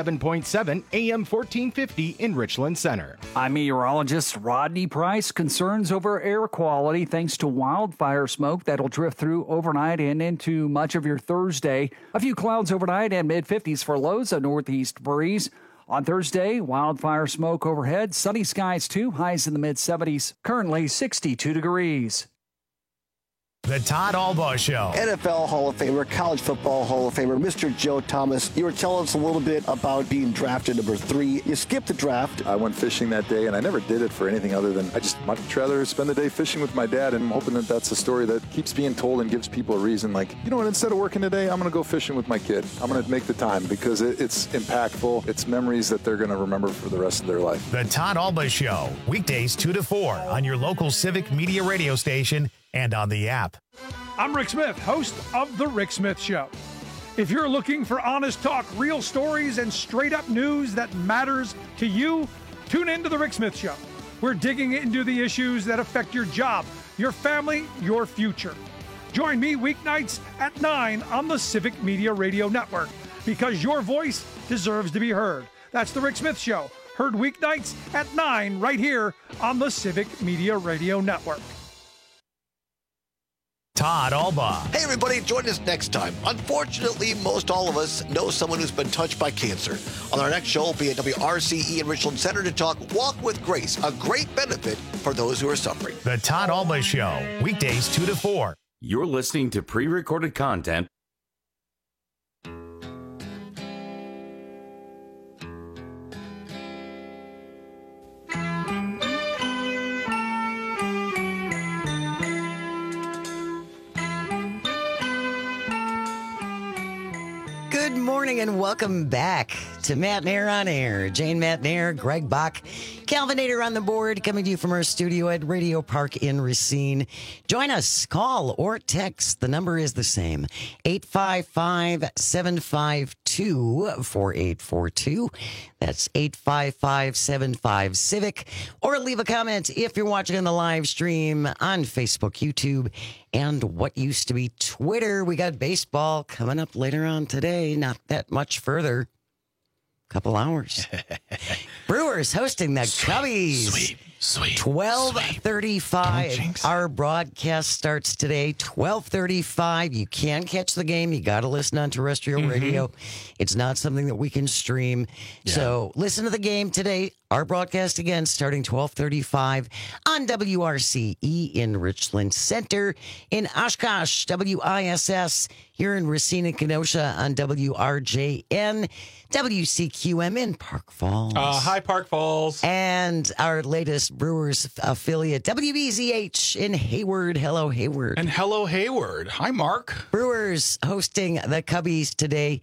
107.7 AM 1450 in Richland Center. I'm meteorologist Rodney Price. Concerns over air quality thanks to wildfire smoke that'll drift through overnight and into much of your Thursday. A few clouds overnight and mid-50s for lows, a northeast breeze. On Thursday, wildfire smoke overhead, sunny skies too, highs in the mid-70s. Currently 62 degrees. The Todd Albaugh Show. NFL Hall of Famer, College Football Hall of Famer, Mr. Joe Thomas. You were telling us a little bit about being drafted number 3. You skipped the draft. I went fishing that day, and I never did it for anything other than I just much rather spend the day fishing with my dad, and I'm hoping that that's a story that keeps being told and gives people a reason. Like, you know what, instead of working today, I'm going to go fishing with my kid. I'm going to make the time because it's impactful. It's memories that they're going to remember for the rest of their life. The Todd Albaugh Show, weekdays 2 to 4 on your local Civic Media radio station and on the app. I'm Rick Smith, host of The Rick Smith Show. If you're looking for honest talk, real stories, and straight-up news that matters to you, tune in to The Rick Smith Show. We're digging into the issues that affect your job, your family, your future. Join me weeknights at 9 on the Civic Media Radio Network, because your voice deserves to be heard. That's The Rick Smith Show, heard weeknights at 9 right here on the Civic Media Radio Network. Todd Albaugh. Hey, everybody, join us next time. Unfortunately, most all of us know someone who's been touched by cancer. On our next show, we'll be at WRCE in Richland Center to talk Walk with Grace, a great benefit for those who are suffering. The Todd Albaugh Show, weekdays 2 to 4. You're listening to pre-recorded content. Good morning and welcome back to Matt Nair on Air. Jane Matt Nair, Greg Bach, Calvinator on the board, coming to you from our studio at Radio Park in Racine. Join us, call or text. The number is the same, 855-752-4842. That's 855-75-CIVIC. Or leave a comment if you're watching on the live stream on Facebook, YouTube, and what used to be Twitter. We got baseball coming up later on today. Not that much further. Couple hours. Brewers hosting the Cubbies. Sweet. 12:35. Our broadcast starts today. 12:35. You can catch the game. You got to listen on terrestrial radio. It's not something that we can stream. Yeah. So listen to the game today. Our broadcast again starting 12:35 on WRCE in Richland Center, in Oshkosh, WISS, here in Racine and Kenosha on WRJN, WCQM in Park Falls. Hi, Park Falls. And our latest Brewers affiliate, WBZH in Hayward. Hello, Hayward. And hello, Hayward. Hi, Mark. Brewers hosting the Cubbies today,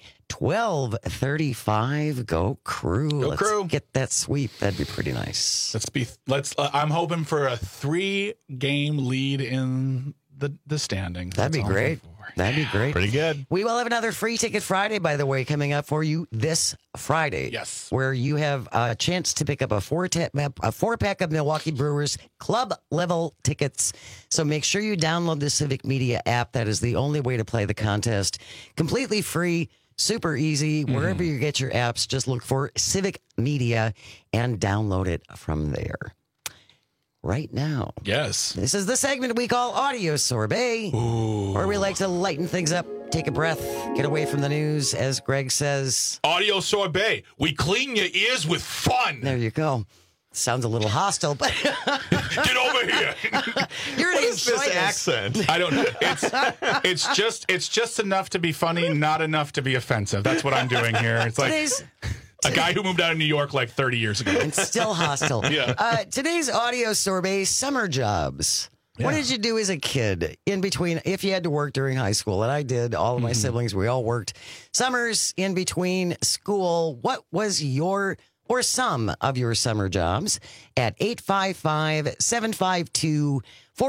12:35. Go Crew. Go Crew. Let's get that sweep. That'd be pretty nice. I'm hoping for a 3-game lead in the standings. That'd be great. That'd be great. Pretty good. We will have another Free Ticket Friday, by the way, coming up for you this Friday. Yes. Where you have a chance to pick up a 4-pack of Milwaukee Brewers club level tickets. So make sure you download the Civic Media app. That is the only way to play the contest. Completely free. Super easy. Wherever you get your apps, just look for Civic Media and download it from there. Right now. Yes. This is the segment we call Audio Sorbet, where we like to lighten things up, take a breath, get away from the news, as Greg says. Audio Sorbet. We clean your ears with fun. There you go. Sounds a little hostile, but get over here. You're what is this accent? I don't know. It's just enough to be funny, not enough to be offensive. That's what I'm doing here. It's like a guy who moved out of New York like 30 years ago. And still hostile. Yeah. Today's Audio Sorbet, summer jobs. Yeah. What did you do as a kid in between, if you had to work during high school? And I did. All of my siblings, we all worked summers in between school. What was your or some of your summer jobs? At 855-752-4842,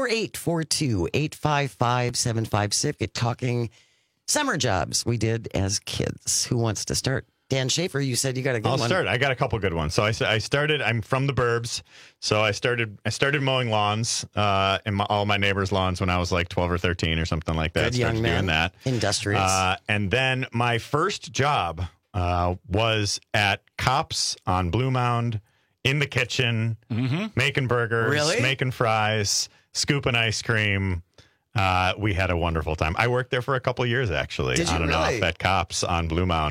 855-756. Talking summer jobs we did as kids. Who wants to start? Dan Schaefer, you said you got a good one. I'll start. I got a couple good ones. So I started. I'm from the burbs, so I started mowing lawns in all my neighbors' lawns when I was like 12 or 13 or something like that. Good young man. Doing that. Industrious. And then my first job was at Cops on Blue Mound, in the kitchen, making burgers, making fries, scooping ice cream. We had a wonderful time. I worked there for a couple of years, actually, on and off at Cops on Blue Mound.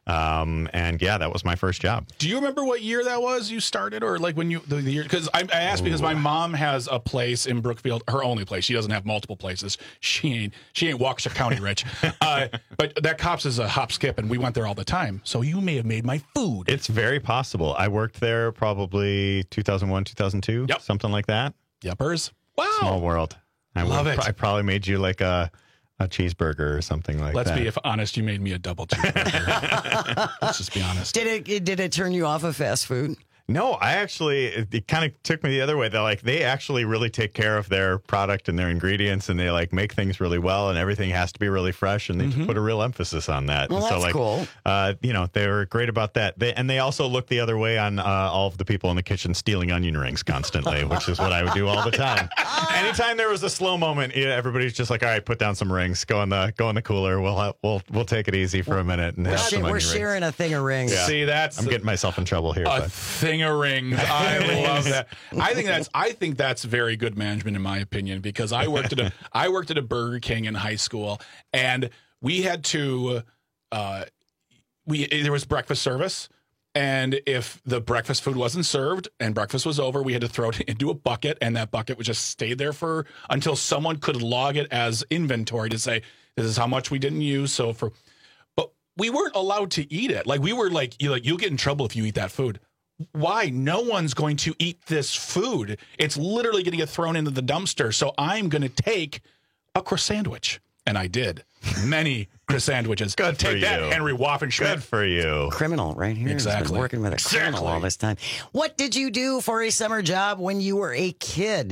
And yeah, that was my first job. Do you remember what year that was you started, or like when you the year? Because I asked because my mom has a place in Brookfield, her only place. She doesn't have multiple places. She ain't Waukesha County rich. But that Cops is a hop skip, and we went there all the time. So you may have made my food. It's very possible. I worked there probably 2001, 2002, something like that. Yuppers. Wow. Small world. Love it. I probably made you like a cheeseburger or something like that. Let's be honest. You made me a double cheeseburger. Let's just be honest. Did it turn you off of fast food? No, it kind of took me the other way. They actually really take care of their product and their ingredients, and they like make things really well, and everything has to be really fresh, and they just put a real emphasis on that. Well, and that's cool. They were great about that. They also look the other way on all of the people in the kitchen stealing onion rings constantly, which is what I would do all the time. Anytime there was a slow moment, everybody's just like, all right, put down some rings, go in the cooler. We'll take it easy for a minute and have some onion We're rings. sharing a thing of rings. Yeah. See, I'm getting myself in trouble here. Thing of rings. I love that. I think that's very good management in my opinion, because I worked at a Burger King in high school, and we had to there was breakfast service, and if the breakfast food wasn't served and breakfast was over, we had to throw it into a bucket, and that bucket would just stay there until someone could log it as inventory to say this is how much we didn't use. But we weren't allowed to eat it. Like we were like you'll get in trouble if you eat that food. Why? No one's going to eat this food. It's literally going to get thrown into the dumpster. So I'm going to take a croissant. And I did. Many croissant. Good Take for that, you. Henry Waffenschmidt. Good for you. Criminal right here. Exactly. He's been working with a criminal all this time. What did you do for a summer job when you were a kid?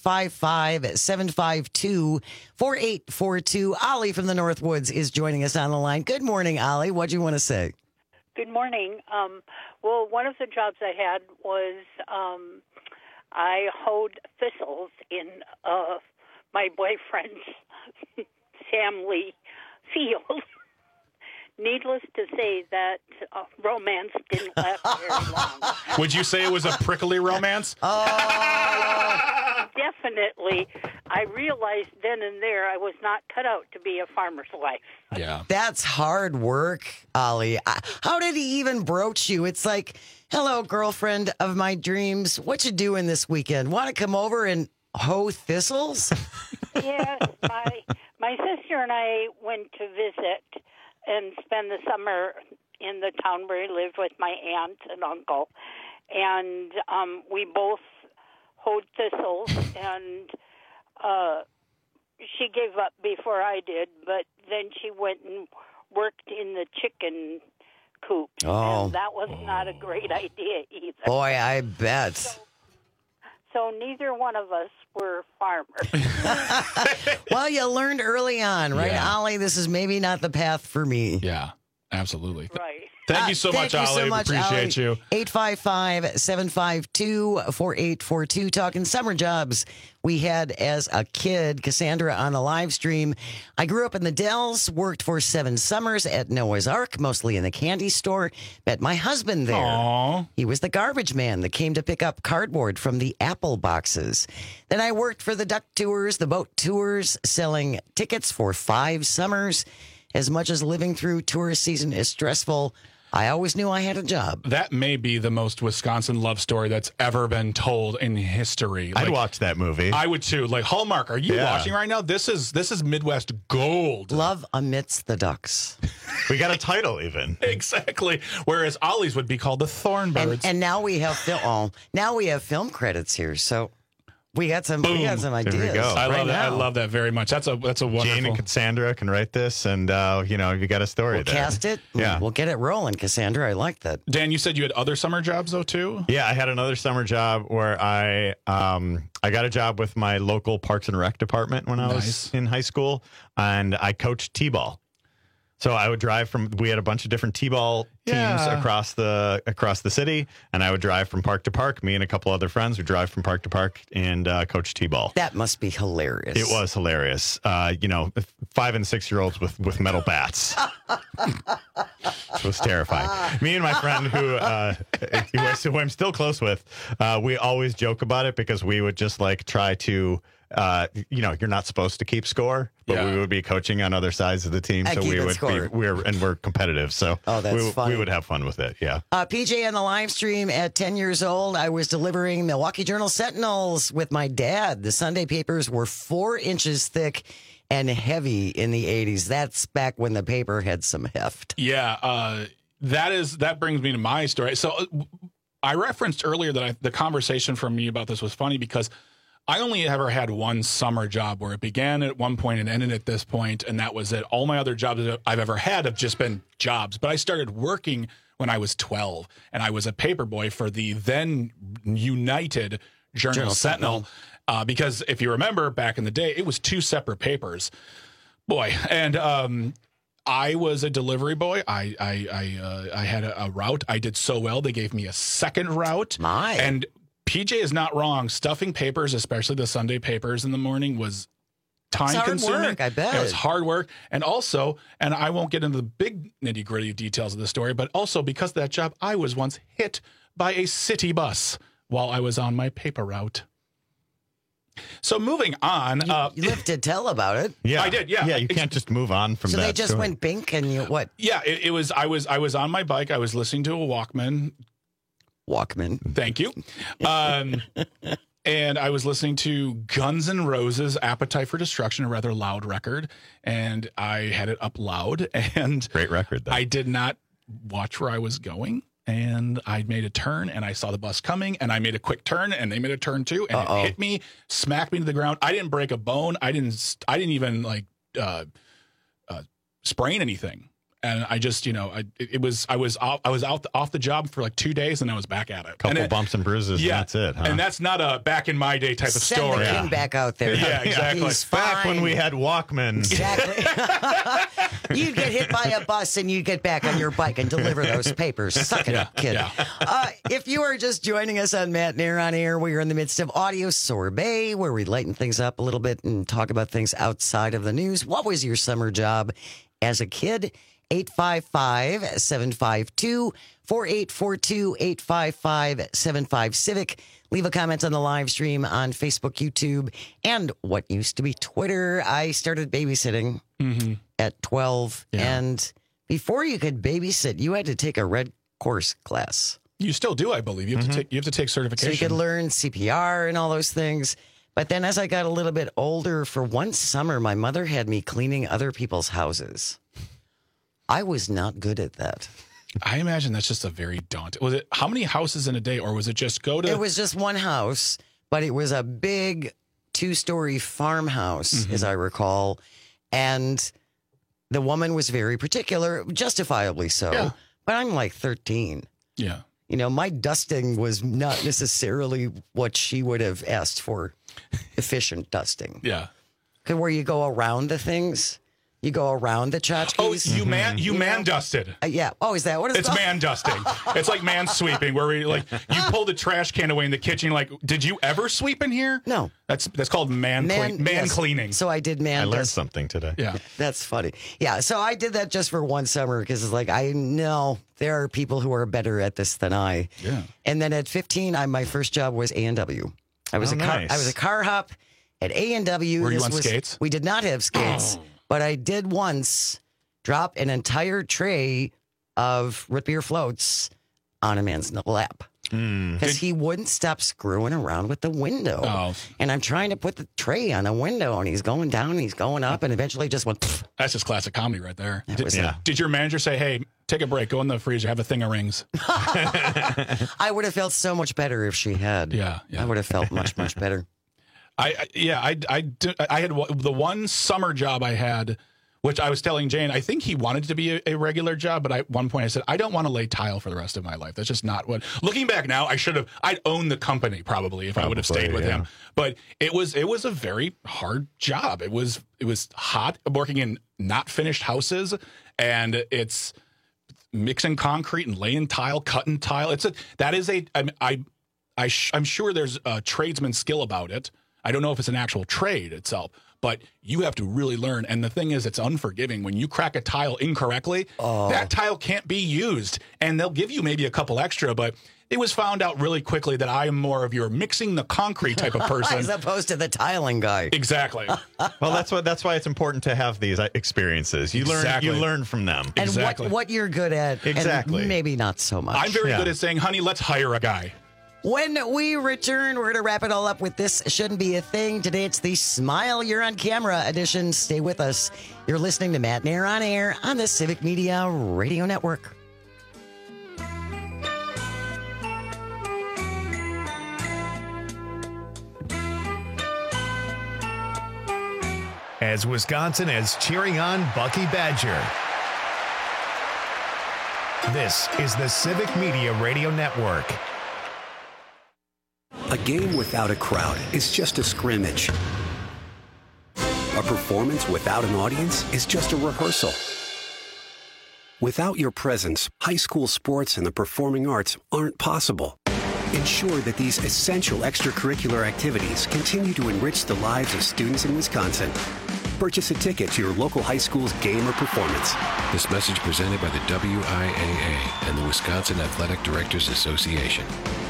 855-752-4842. Ollie from the Northwoods is joining us on the line. Good morning, Ollie. What do you want to say? Good morning. Well, one of the jobs I had was I hoed thistles in my boyfriend's family field. Needless to say, that romance didn't last very long. Would you say it was a prickly romance? Definitely. I realized then and there I was not cut out to be a farmer's wife. Yeah. That's hard work, Ollie. How did he even broach you? It's like, hello, girlfriend of my dreams. What you doing this weekend? Want to come over and hoe thistles? Yes. My sister and I went to visit and spend the summer in the town where he lived with my aunt and uncle. And we both hoed thistles, and she gave up before I did, but then she went and worked in the chicken coop. Oh. And that was not a great idea either. Boy, I bet. So neither one of us were farmers. Well, you learned early on, right, Ollie? This is maybe not the path for me. Yeah, absolutely. Right. Thank you so much, Ollie. Appreciate you. 855-752-4842. Talking summer jobs we had as a kid. Cassandra on the live stream. I grew up in the Dells, worked for 7 summers at Noah's Ark, mostly in the candy store. Met my husband there. Aww. He was the garbage man that came to pick up cardboard from the apple boxes. Then I worked for the duck tours, the boat tours, selling tickets for 5 summers. As much as living through tourist season is stressful, I always knew I had a job. That may be the most Wisconsin love story that's ever been told in history. I'd watch that movie. I would too. Like Hallmark, are you watching right now? This is Midwest gold. Love amidst the ducks. We got a title even. Exactly. Whereas Ollie's would be called the Thornbirds. And now we have film credits here. So we got some ideas. There we go. I love that. I love that very much. That's a wonderful. Jane and Cassandra can write this, and you got a story We'll there. cast it. Yeah, we'll get it rolling, Cassandra. I like that. Dan, you said you had other summer jobs though too. Yeah, I had another summer job where I got a job with my local Parks and Rec department when I was in high school, and I coached T-ball. So I would drive we had a bunch of different T-ball teams across the city, and I would drive from park to park. Me and a couple other friends would drive from park to park and coach T-ball. That must be hilarious. It was hilarious. 5 and 6 year olds with metal bats. It was terrifying. Me and my friend who I'm still close with, we always joke about it because we would just like try to you're not supposed to keep score, but we would be coaching on other sides of the team, so we would be we're competitive. So we would have fun with it. Yeah. PJ on the live stream at 10 years old, I was delivering Milwaukee Journal Sentinels with my dad. The Sunday papers were 4 inches thick and heavy in the 80s. That's back when the paper had some heft. Yeah, that brings me to my story. So I referenced earlier that the conversation from me about this was funny because I only ever had one summer job where it began at one point and ended at this point, and that was it. All my other jobs that I've ever had have just been jobs. But I started working when I was 12, and I was a paper boy for the then United Journal Sentinel. Because if you remember back in the day, it was 2 separate papers. Boy, and I was a delivery boy. I had a route. I did so well, they gave me a second route. And PJ is not wrong. Stuffing papers, especially the Sunday papers in the morning, was time-consuming. Hard work, I bet. It was hard work. And also, and I won't get into the big nitty-gritty details of the story, but also because of that job, I was once hit by a city bus while I was on my paper route. So moving on, you live to tell about it. Yeah, I did. Yeah, you can't just move on from that. So they just went bink, and you what? Yeah, it was. I was on my bike. I was listening to a Walkman. Thank you. And I was listening to Guns N' Roses' "Appetite for Destruction," a rather loud record, and I had it up loud. And great record, though. I did not watch where I was going. And I made a turn, and I saw the bus coming, and I made a quick turn, and they made a turn too, and it hit me, smacked me to the ground. I didn't break a bone. I didn't even sprain anything. And I just, I was off the job for like 2 days, and I was back at it. Couple bumps and bruises, and that's it. Huh? And that's not a back in my day type of Send story. the king back out there. Yeah, exactly. He's back fine. when we had Walkmans. Exactly. You'd get hit by a bus, and you'd get back on your bike and deliver those papers. Suck it up, kid. Yeah. If you are just joining us on Matt and Aaron on Air, we are in the midst of Audio Sorbet, where we lighten things up a little bit and talk about things outside of the news. What was your summer job as a kid? 855-752-4842, 855-75-CIVIC. Leave a comment on the live stream on Facebook, YouTube, and what used to be Twitter. I started babysitting at 12, and before you could babysit, you had to take a Red Course class. You still do, I believe. You have to take certification. So you could learn CPR and all those things. But then as I got a little bit older, for one summer, my mother had me cleaning other people's houses. I was not good at that. I imagine that's just a very daunting. Was it how many houses in a day, or was it just go to? It was just one house, but it was a big 2-story farmhouse, as I recall. And the woman was very particular, justifiably so. Yeah. But I'm like 13. Yeah. My dusting was not necessarily what she would have asked for. Efficient dusting. Yeah. Where you go around the things. You go around the tchotchkes. Oh, you man dusted. Yeah. Oh, is that what it's called? It's man dusting. It's like man sweeping, where you pull the trash can away in the kitchen. Like, did you ever sweep in here? No. That's called man yes. cleaning. So I did man. I learned something today. Yeah, that's funny. Yeah, so I did that just for one summer because it's like I know there are people who are better at this than I. Yeah. And then at 15, my first job was A&W. I was nice. I was a car hop at A&W. Were you on skates? We did not have skates. But I did once drop an entire tray of root beer floats on a man's lap. Because he wouldn't stop screwing around with the window. Oh. And I'm trying to put the tray on a window, and he's going down, and he's going up, and eventually just went... Pfft. That's just classic comedy right there. Yeah. Did your manager say, hey, take a break, go in the freezer, have a thing of rings? I would have felt so much better if she had. Yeah. I would have felt much, much better. I had the one summer job I had, which I was telling Jane, I think he wanted to be a regular job, but at one point I said, I don't want to lay tile for the rest of my life. That's just not what, looking back now, I'd own the company probably if I would have stayed with him. But it was a very hard job. It was hot, working in not finished houses, and it's mixing concrete and laying tile, cutting tile. I'm sure there's a tradesman skill about it. I don't know if it's an actual trade itself, but you have to really learn. And the thing is, it's unforgiving. When you crack a tile incorrectly, that tile can't be used. And they'll give you maybe a couple extra, but it was found out really quickly that I am more of your mixing the concrete type of person. As opposed to the tiling guy. Exactly. Well, that's why it's important to have these experiences. You learn from them. And what you're good at. Exactly. And maybe not so much. I'm very good at saying, honey, let's hire a guy. When we return, we're going to wrap it all up with This Shouldn't Be a Thing. Today it's the Smile You're on Camera edition. Stay with us. You're listening to Matt Nair on Air on the Civic Media Radio Network. As Wisconsin is cheering on Bucky Badger. This is the Civic Media Radio Network. A game without a crowd is just a scrimmage. A performance without an audience is just a rehearsal. Without your presence, high school sports and the performing arts aren't possible. Ensure that these essential extracurricular activities continue to enrich the lives of students in Wisconsin. Purchase a ticket to your local high school's game or performance. This message presented by the WIAA and the Wisconsin Athletic Directors Association.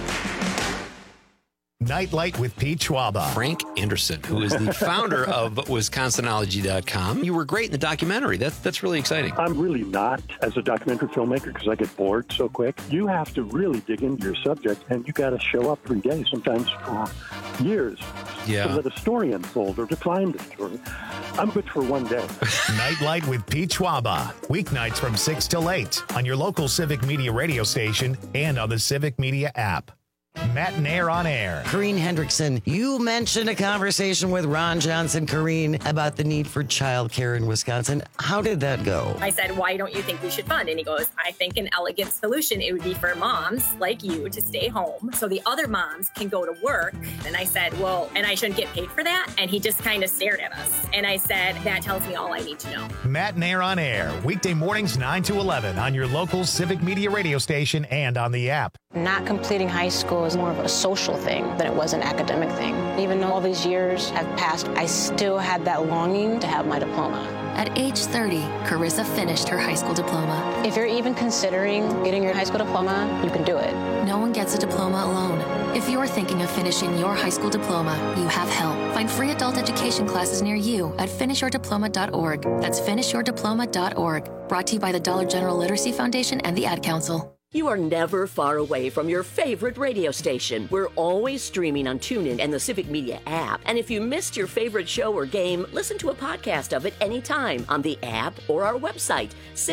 Nightlight with Pete Schwaba. Frank Anderson, who is the founder of Wisconsinology.com. You were great in the documentary. That's really exciting. I'm really not as a documentary filmmaker because I get bored so quick. You have to really dig into your subject, and you got to show up every day, sometimes for years, to let a story unfold or to find a story. I'm good for one day. Nightlight with Pete Schwaba. Weeknights from 6 till 8 on your local Civic Media radio station and on the Civic Media app. Matt Nair on Air. Corrine Hendrickson, you mentioned a conversation with Ron Johnson, Corrine, about the need for childcare in Wisconsin. How did that go? I said, why don't you think we should fund? And he goes, I think an elegant solution, it would be for moms like you to stay home so the other moms can go to work. And I said, well, and I shouldn't get paid for that? And he just kind of stared at us. And I said, that tells me all I need to know. Matt Nair on Air, weekday mornings 9 to 11 on your local Civic Media radio station and on the app. Not completing high school is more of a social thing than it was an academic thing. Even though all these years have passed, I still had that longing to have my diploma. At age 30, Carissa finished her high school diploma. If you're even considering getting your high school diploma, you can do it. No one gets a diploma alone. If you're thinking of finishing your high school diploma, you have help. Find free adult education classes near you at finishyourdiploma.org. That's finishyourdiploma.org. Brought to you by the Dollar General Literacy Foundation and the Ad Council. You are never far away from your favorite radio station. We're always streaming on TuneIn and the Civic Media app. And if you missed your favorite show or game, listen to a podcast of it anytime on the app or our website,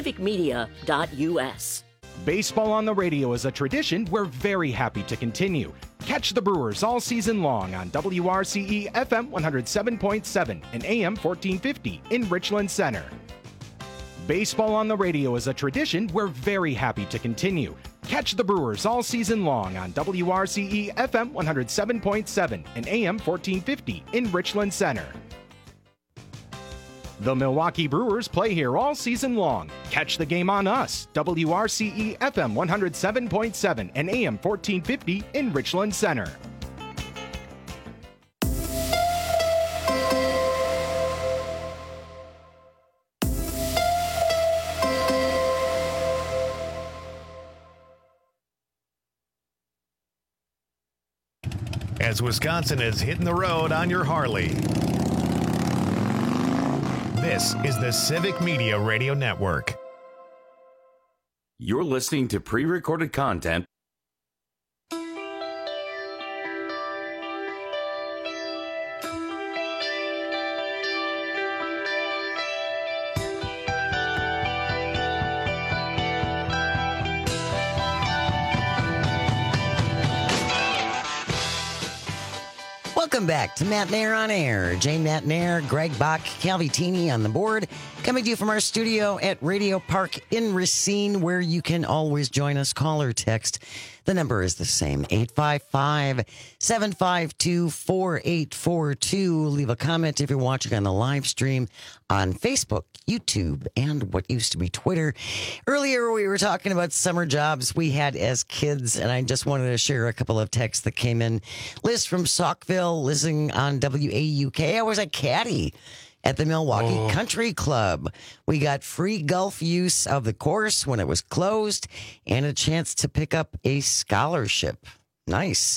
civicmedia.us. Baseball on the radio is a tradition we're very happy to continue. Catch the Brewers all season long on WRCE FM 107.7 and AM 1450 in Richland Center. Baseball on the radio is a tradition we're very happy to continue. Catch the Brewers all season long on WRCE FM 107.7 and AM 1450 in Richland Center. The Milwaukee Brewers play here all season long. Catch the game on us, WRCE FM 107.7 and AM 1450 in Richland Center. As Wisconsin is hitting the road on your Harley. This is the Civic Media Radio Network. You're listening to pre-recorded content. Welcome back to Matt Nair on Air. Jane Matt Nair, Greg Bach, Calvitini on the board. Coming to you from our studio at Radio Park in Racine, where you can always join us. Call or text The number is the same, 855-752-4842. Leave a comment if you're watching on the live stream on Facebook, YouTube, and what used to be Twitter. Earlier, we were talking about summer jobs we had as kids, and I just wanted to share a couple of texts that came in. Liz from Saukville, listening on WAUK. I was a caddy at the Milwaukee Country Club. We got free golf use of the course when it was closed and a chance to pick up a scholarship. Nice.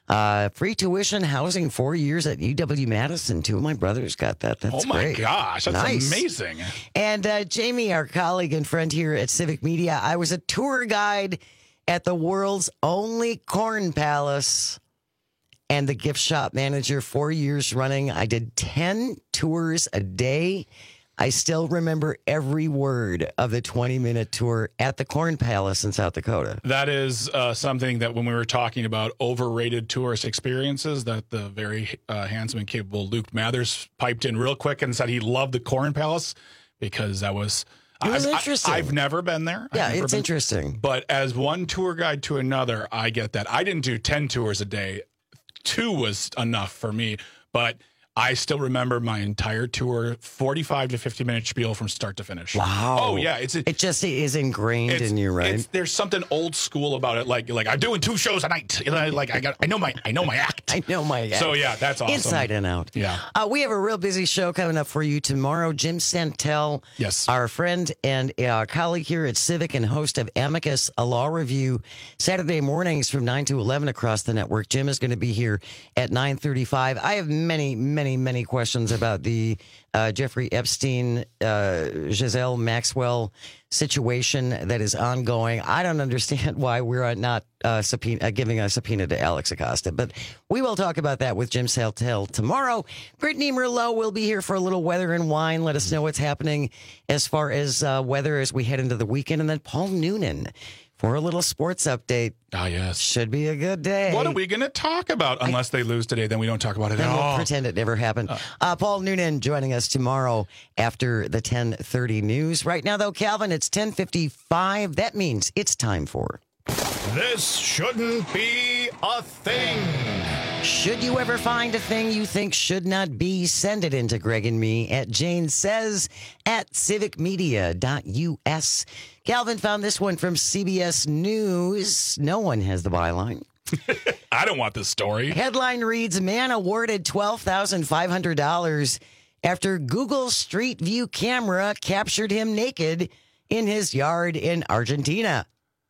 Free tuition, housing, 4 years at UW-Madison. Two of my brothers got that. That's great. Gosh, that's nice. amazing. And Jamie, our colleague and friend here at Civic Media, I was a tour guide at the world's only Corn Palace and the gift shop manager 4 years running. I did 10 tours a day. I still remember every word of the 20-minute tour at the Corn Palace in South Dakota. That is something that when we were talking about overrated tourist experiences, that the very handsome and capable Luke Mathers piped in real quick and said he loved the Corn Palace because that was... It was interesting. I've never been there. Yeah, it's interesting. But as one tour guide to another, I get that. I didn't do 10 tours a day. 2 was enough for me, but I still remember my entire tour, 45 to 50-minute spiel from start to finish. Wow. Oh, yeah. It just is ingrained in you, right? There's something old school about it. Like I'm doing 2 shows a night. And I know my act. I know my act. So, yeah, that's awesome. Inside and out. Yeah. We have a real busy show coming up for you tomorrow. Jim Santel, yes, our friend and colleague here at Civic and host of Amicus, a law review, Saturday mornings from 9 to 11 across the network. Jim is going to be here at 9:35. I have many questions about the Jeffrey Epstein, Giselle Maxwell situation that is ongoing. I don't understand why we're not giving a subpoena to Alex Acosta, but we will talk about that with Jim Santel tomorrow. Brittany Merlot will be here for a little weather and wine. Let us know what's happening as far as weather as we head into the weekend. And then Paul Noonan for a little sports update. Ah, yes. Should be a good day. What are we going to talk about? Unless they lose today, then we don't talk about it at all. We'll pretend it never happened. Paul Noonan joining us tomorrow after the 10:30 news. Right now, though, Calvin, it's 10:55. That means it's time for... This shouldn't be a thing. Should you ever find a thing you think should not be, send it into Greg and me at janesays@civicmedia.us. Calvin found this one from CBS News. No one has the byline. I don't want this story. Headline reads, man awarded $12,500 after Google Street View camera captured him naked in his yard in Argentina.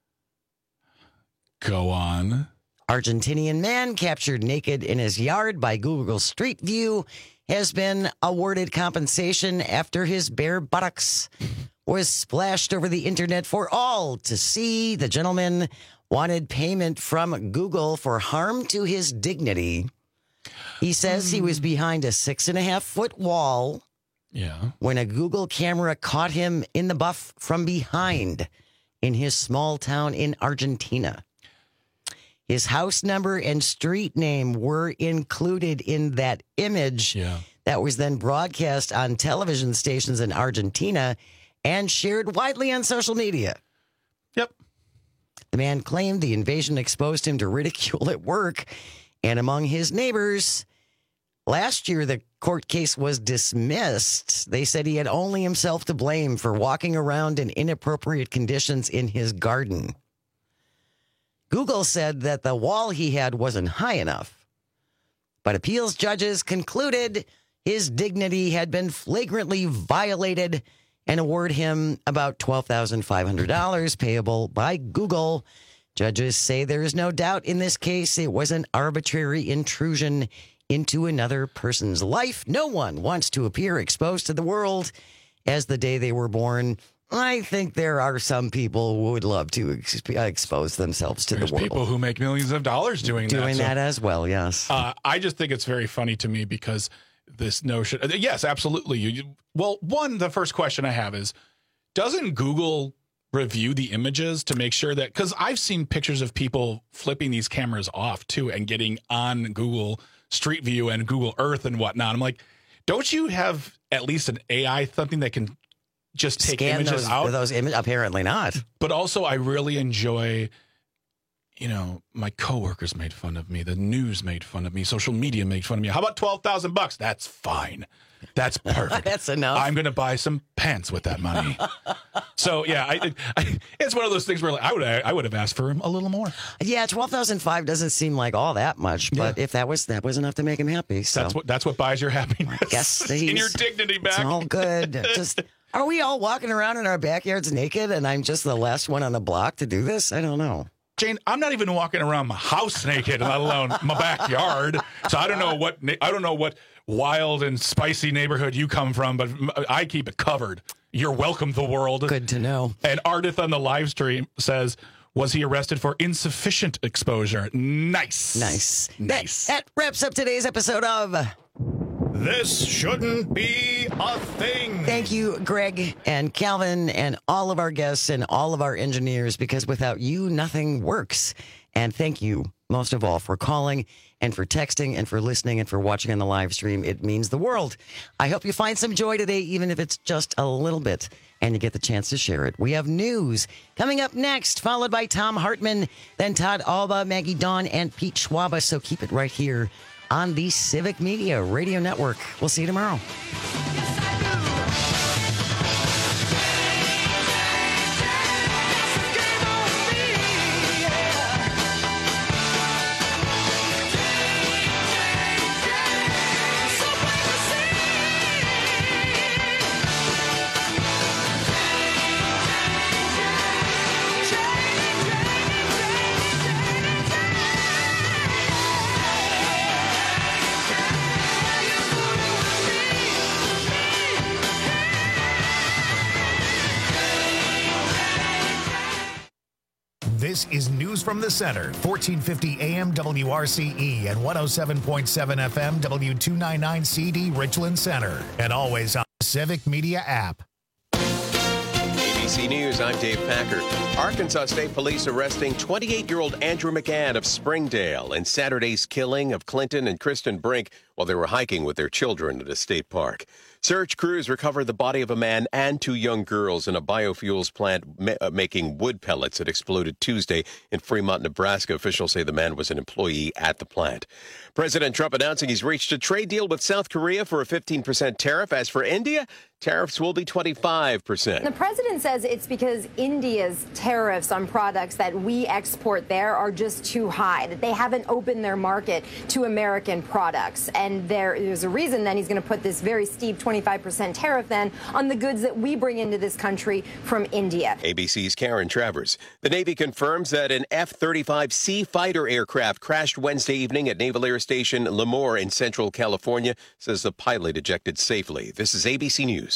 Go on. Argentinian man captured naked in his yard by Google Street View has been awarded compensation after his bare buttocks was splashed over the internet for all to see. The gentleman wanted payment from Google for harm to his dignity. He says he was behind a 6.5-foot wall when a Google camera caught him in the buff from behind in his small town in Argentina. His house number and street name were included in that image that was then broadcast on television stations in Argentina and shared widely on social media. Yep. The man claimed the invasion exposed him to ridicule at work and among his neighbors. Last year, the court case was dismissed. They said he had only himself to blame for walking around in inappropriate conditions in his garden. Google said that the wall he had wasn't high enough, but appeals judges concluded his dignity had been flagrantly violated and award him about $12,500 payable by Google. Judges say there is no doubt in this case it was an arbitrary intrusion into another person's life. No one wants to appear exposed to the world as the day they were born. I think there are some people who would love to expose themselves to the world. People who make millions of dollars doing that. Doing that as well, yes. I just think it's very funny to me because this notion, yes, absolutely. Well, the first question I have is, doesn't Google review the images to make sure that, because I've seen pictures of people flipping these cameras off too and getting on Google Street View and Google Earth and whatnot. I'm like, don't you have at least an AI, something that can just take scan images out? Those images? Apparently not. But also, I really enjoy my coworkers made fun of me. The news made fun of me. Social media made fun of me. How about $12,000? That's fine. That's perfect. That's enough. I'm going to buy some pants with that money. So yeah, it's one of those things where I would have asked for him a little more. Yeah, $12,500 doesn't seem like all that much, but if that was enough to make him happy, so that's what buys your happiness. I guess in your dignity back. It's all good. Just are we all walking around in our backyards naked, and I'm just the last one on the block to do this? I don't know. Jane, I'm not even walking around my house naked, let alone my backyard. So I don't know what wild and spicy neighborhood you come from, but I keep it covered. You're welcome, the world. Good to know. And Ardith on the live stream says, was he arrested for insufficient exposure? Nice. That wraps up today's episode of This Shouldn't Be a Thing. Thank you, Greg and Calvin and all of our guests and all of our engineers, because without you, nothing works. And thank you, most of all, for calling and for texting and for listening and for watching on the live stream. It means the world. I hope you find some joy today, even if it's just a little bit, and you get the chance to share it. We have news coming up next, followed by Tom Hartman, then Todd Alba, Maggie Dawn, and Pete Schwaba. So keep it right here on the Civic Media Radio Network. We'll see you tomorrow. This is News from the Center, 1450 AM WRCE and 107.7 FM W299 CD Richland Center, and always on the Civic Media app. ABC News, I'm Dave Packer. Arkansas State Police arresting 28-year-old Andrew McGann of Springdale in Saturday's killing of Clinton and Kristen Brink while they were hiking with their children at a state park. Search crews recovered the body of a man and two young girls in a biofuels plant making wood pellets that exploded Tuesday in Fremont, Nebraska. Officials say the man was an employee at the plant. President Trump announcing he's reached a trade deal with South Korea for a 15% tariff. As for India, tariffs will be 25%. The president says it's because India's tariffs on products that we export there are just too high, that they haven't opened their market to American products. And there's a reason then he's going to put this very steep 25% tariff then on the goods that we bring into this country from India. ABC's Karen Travers. The Navy confirms that an F-35C fighter aircraft crashed Wednesday evening at Naval Air Station Lemoore in Central California. Says the pilot ejected safely. This is ABC News.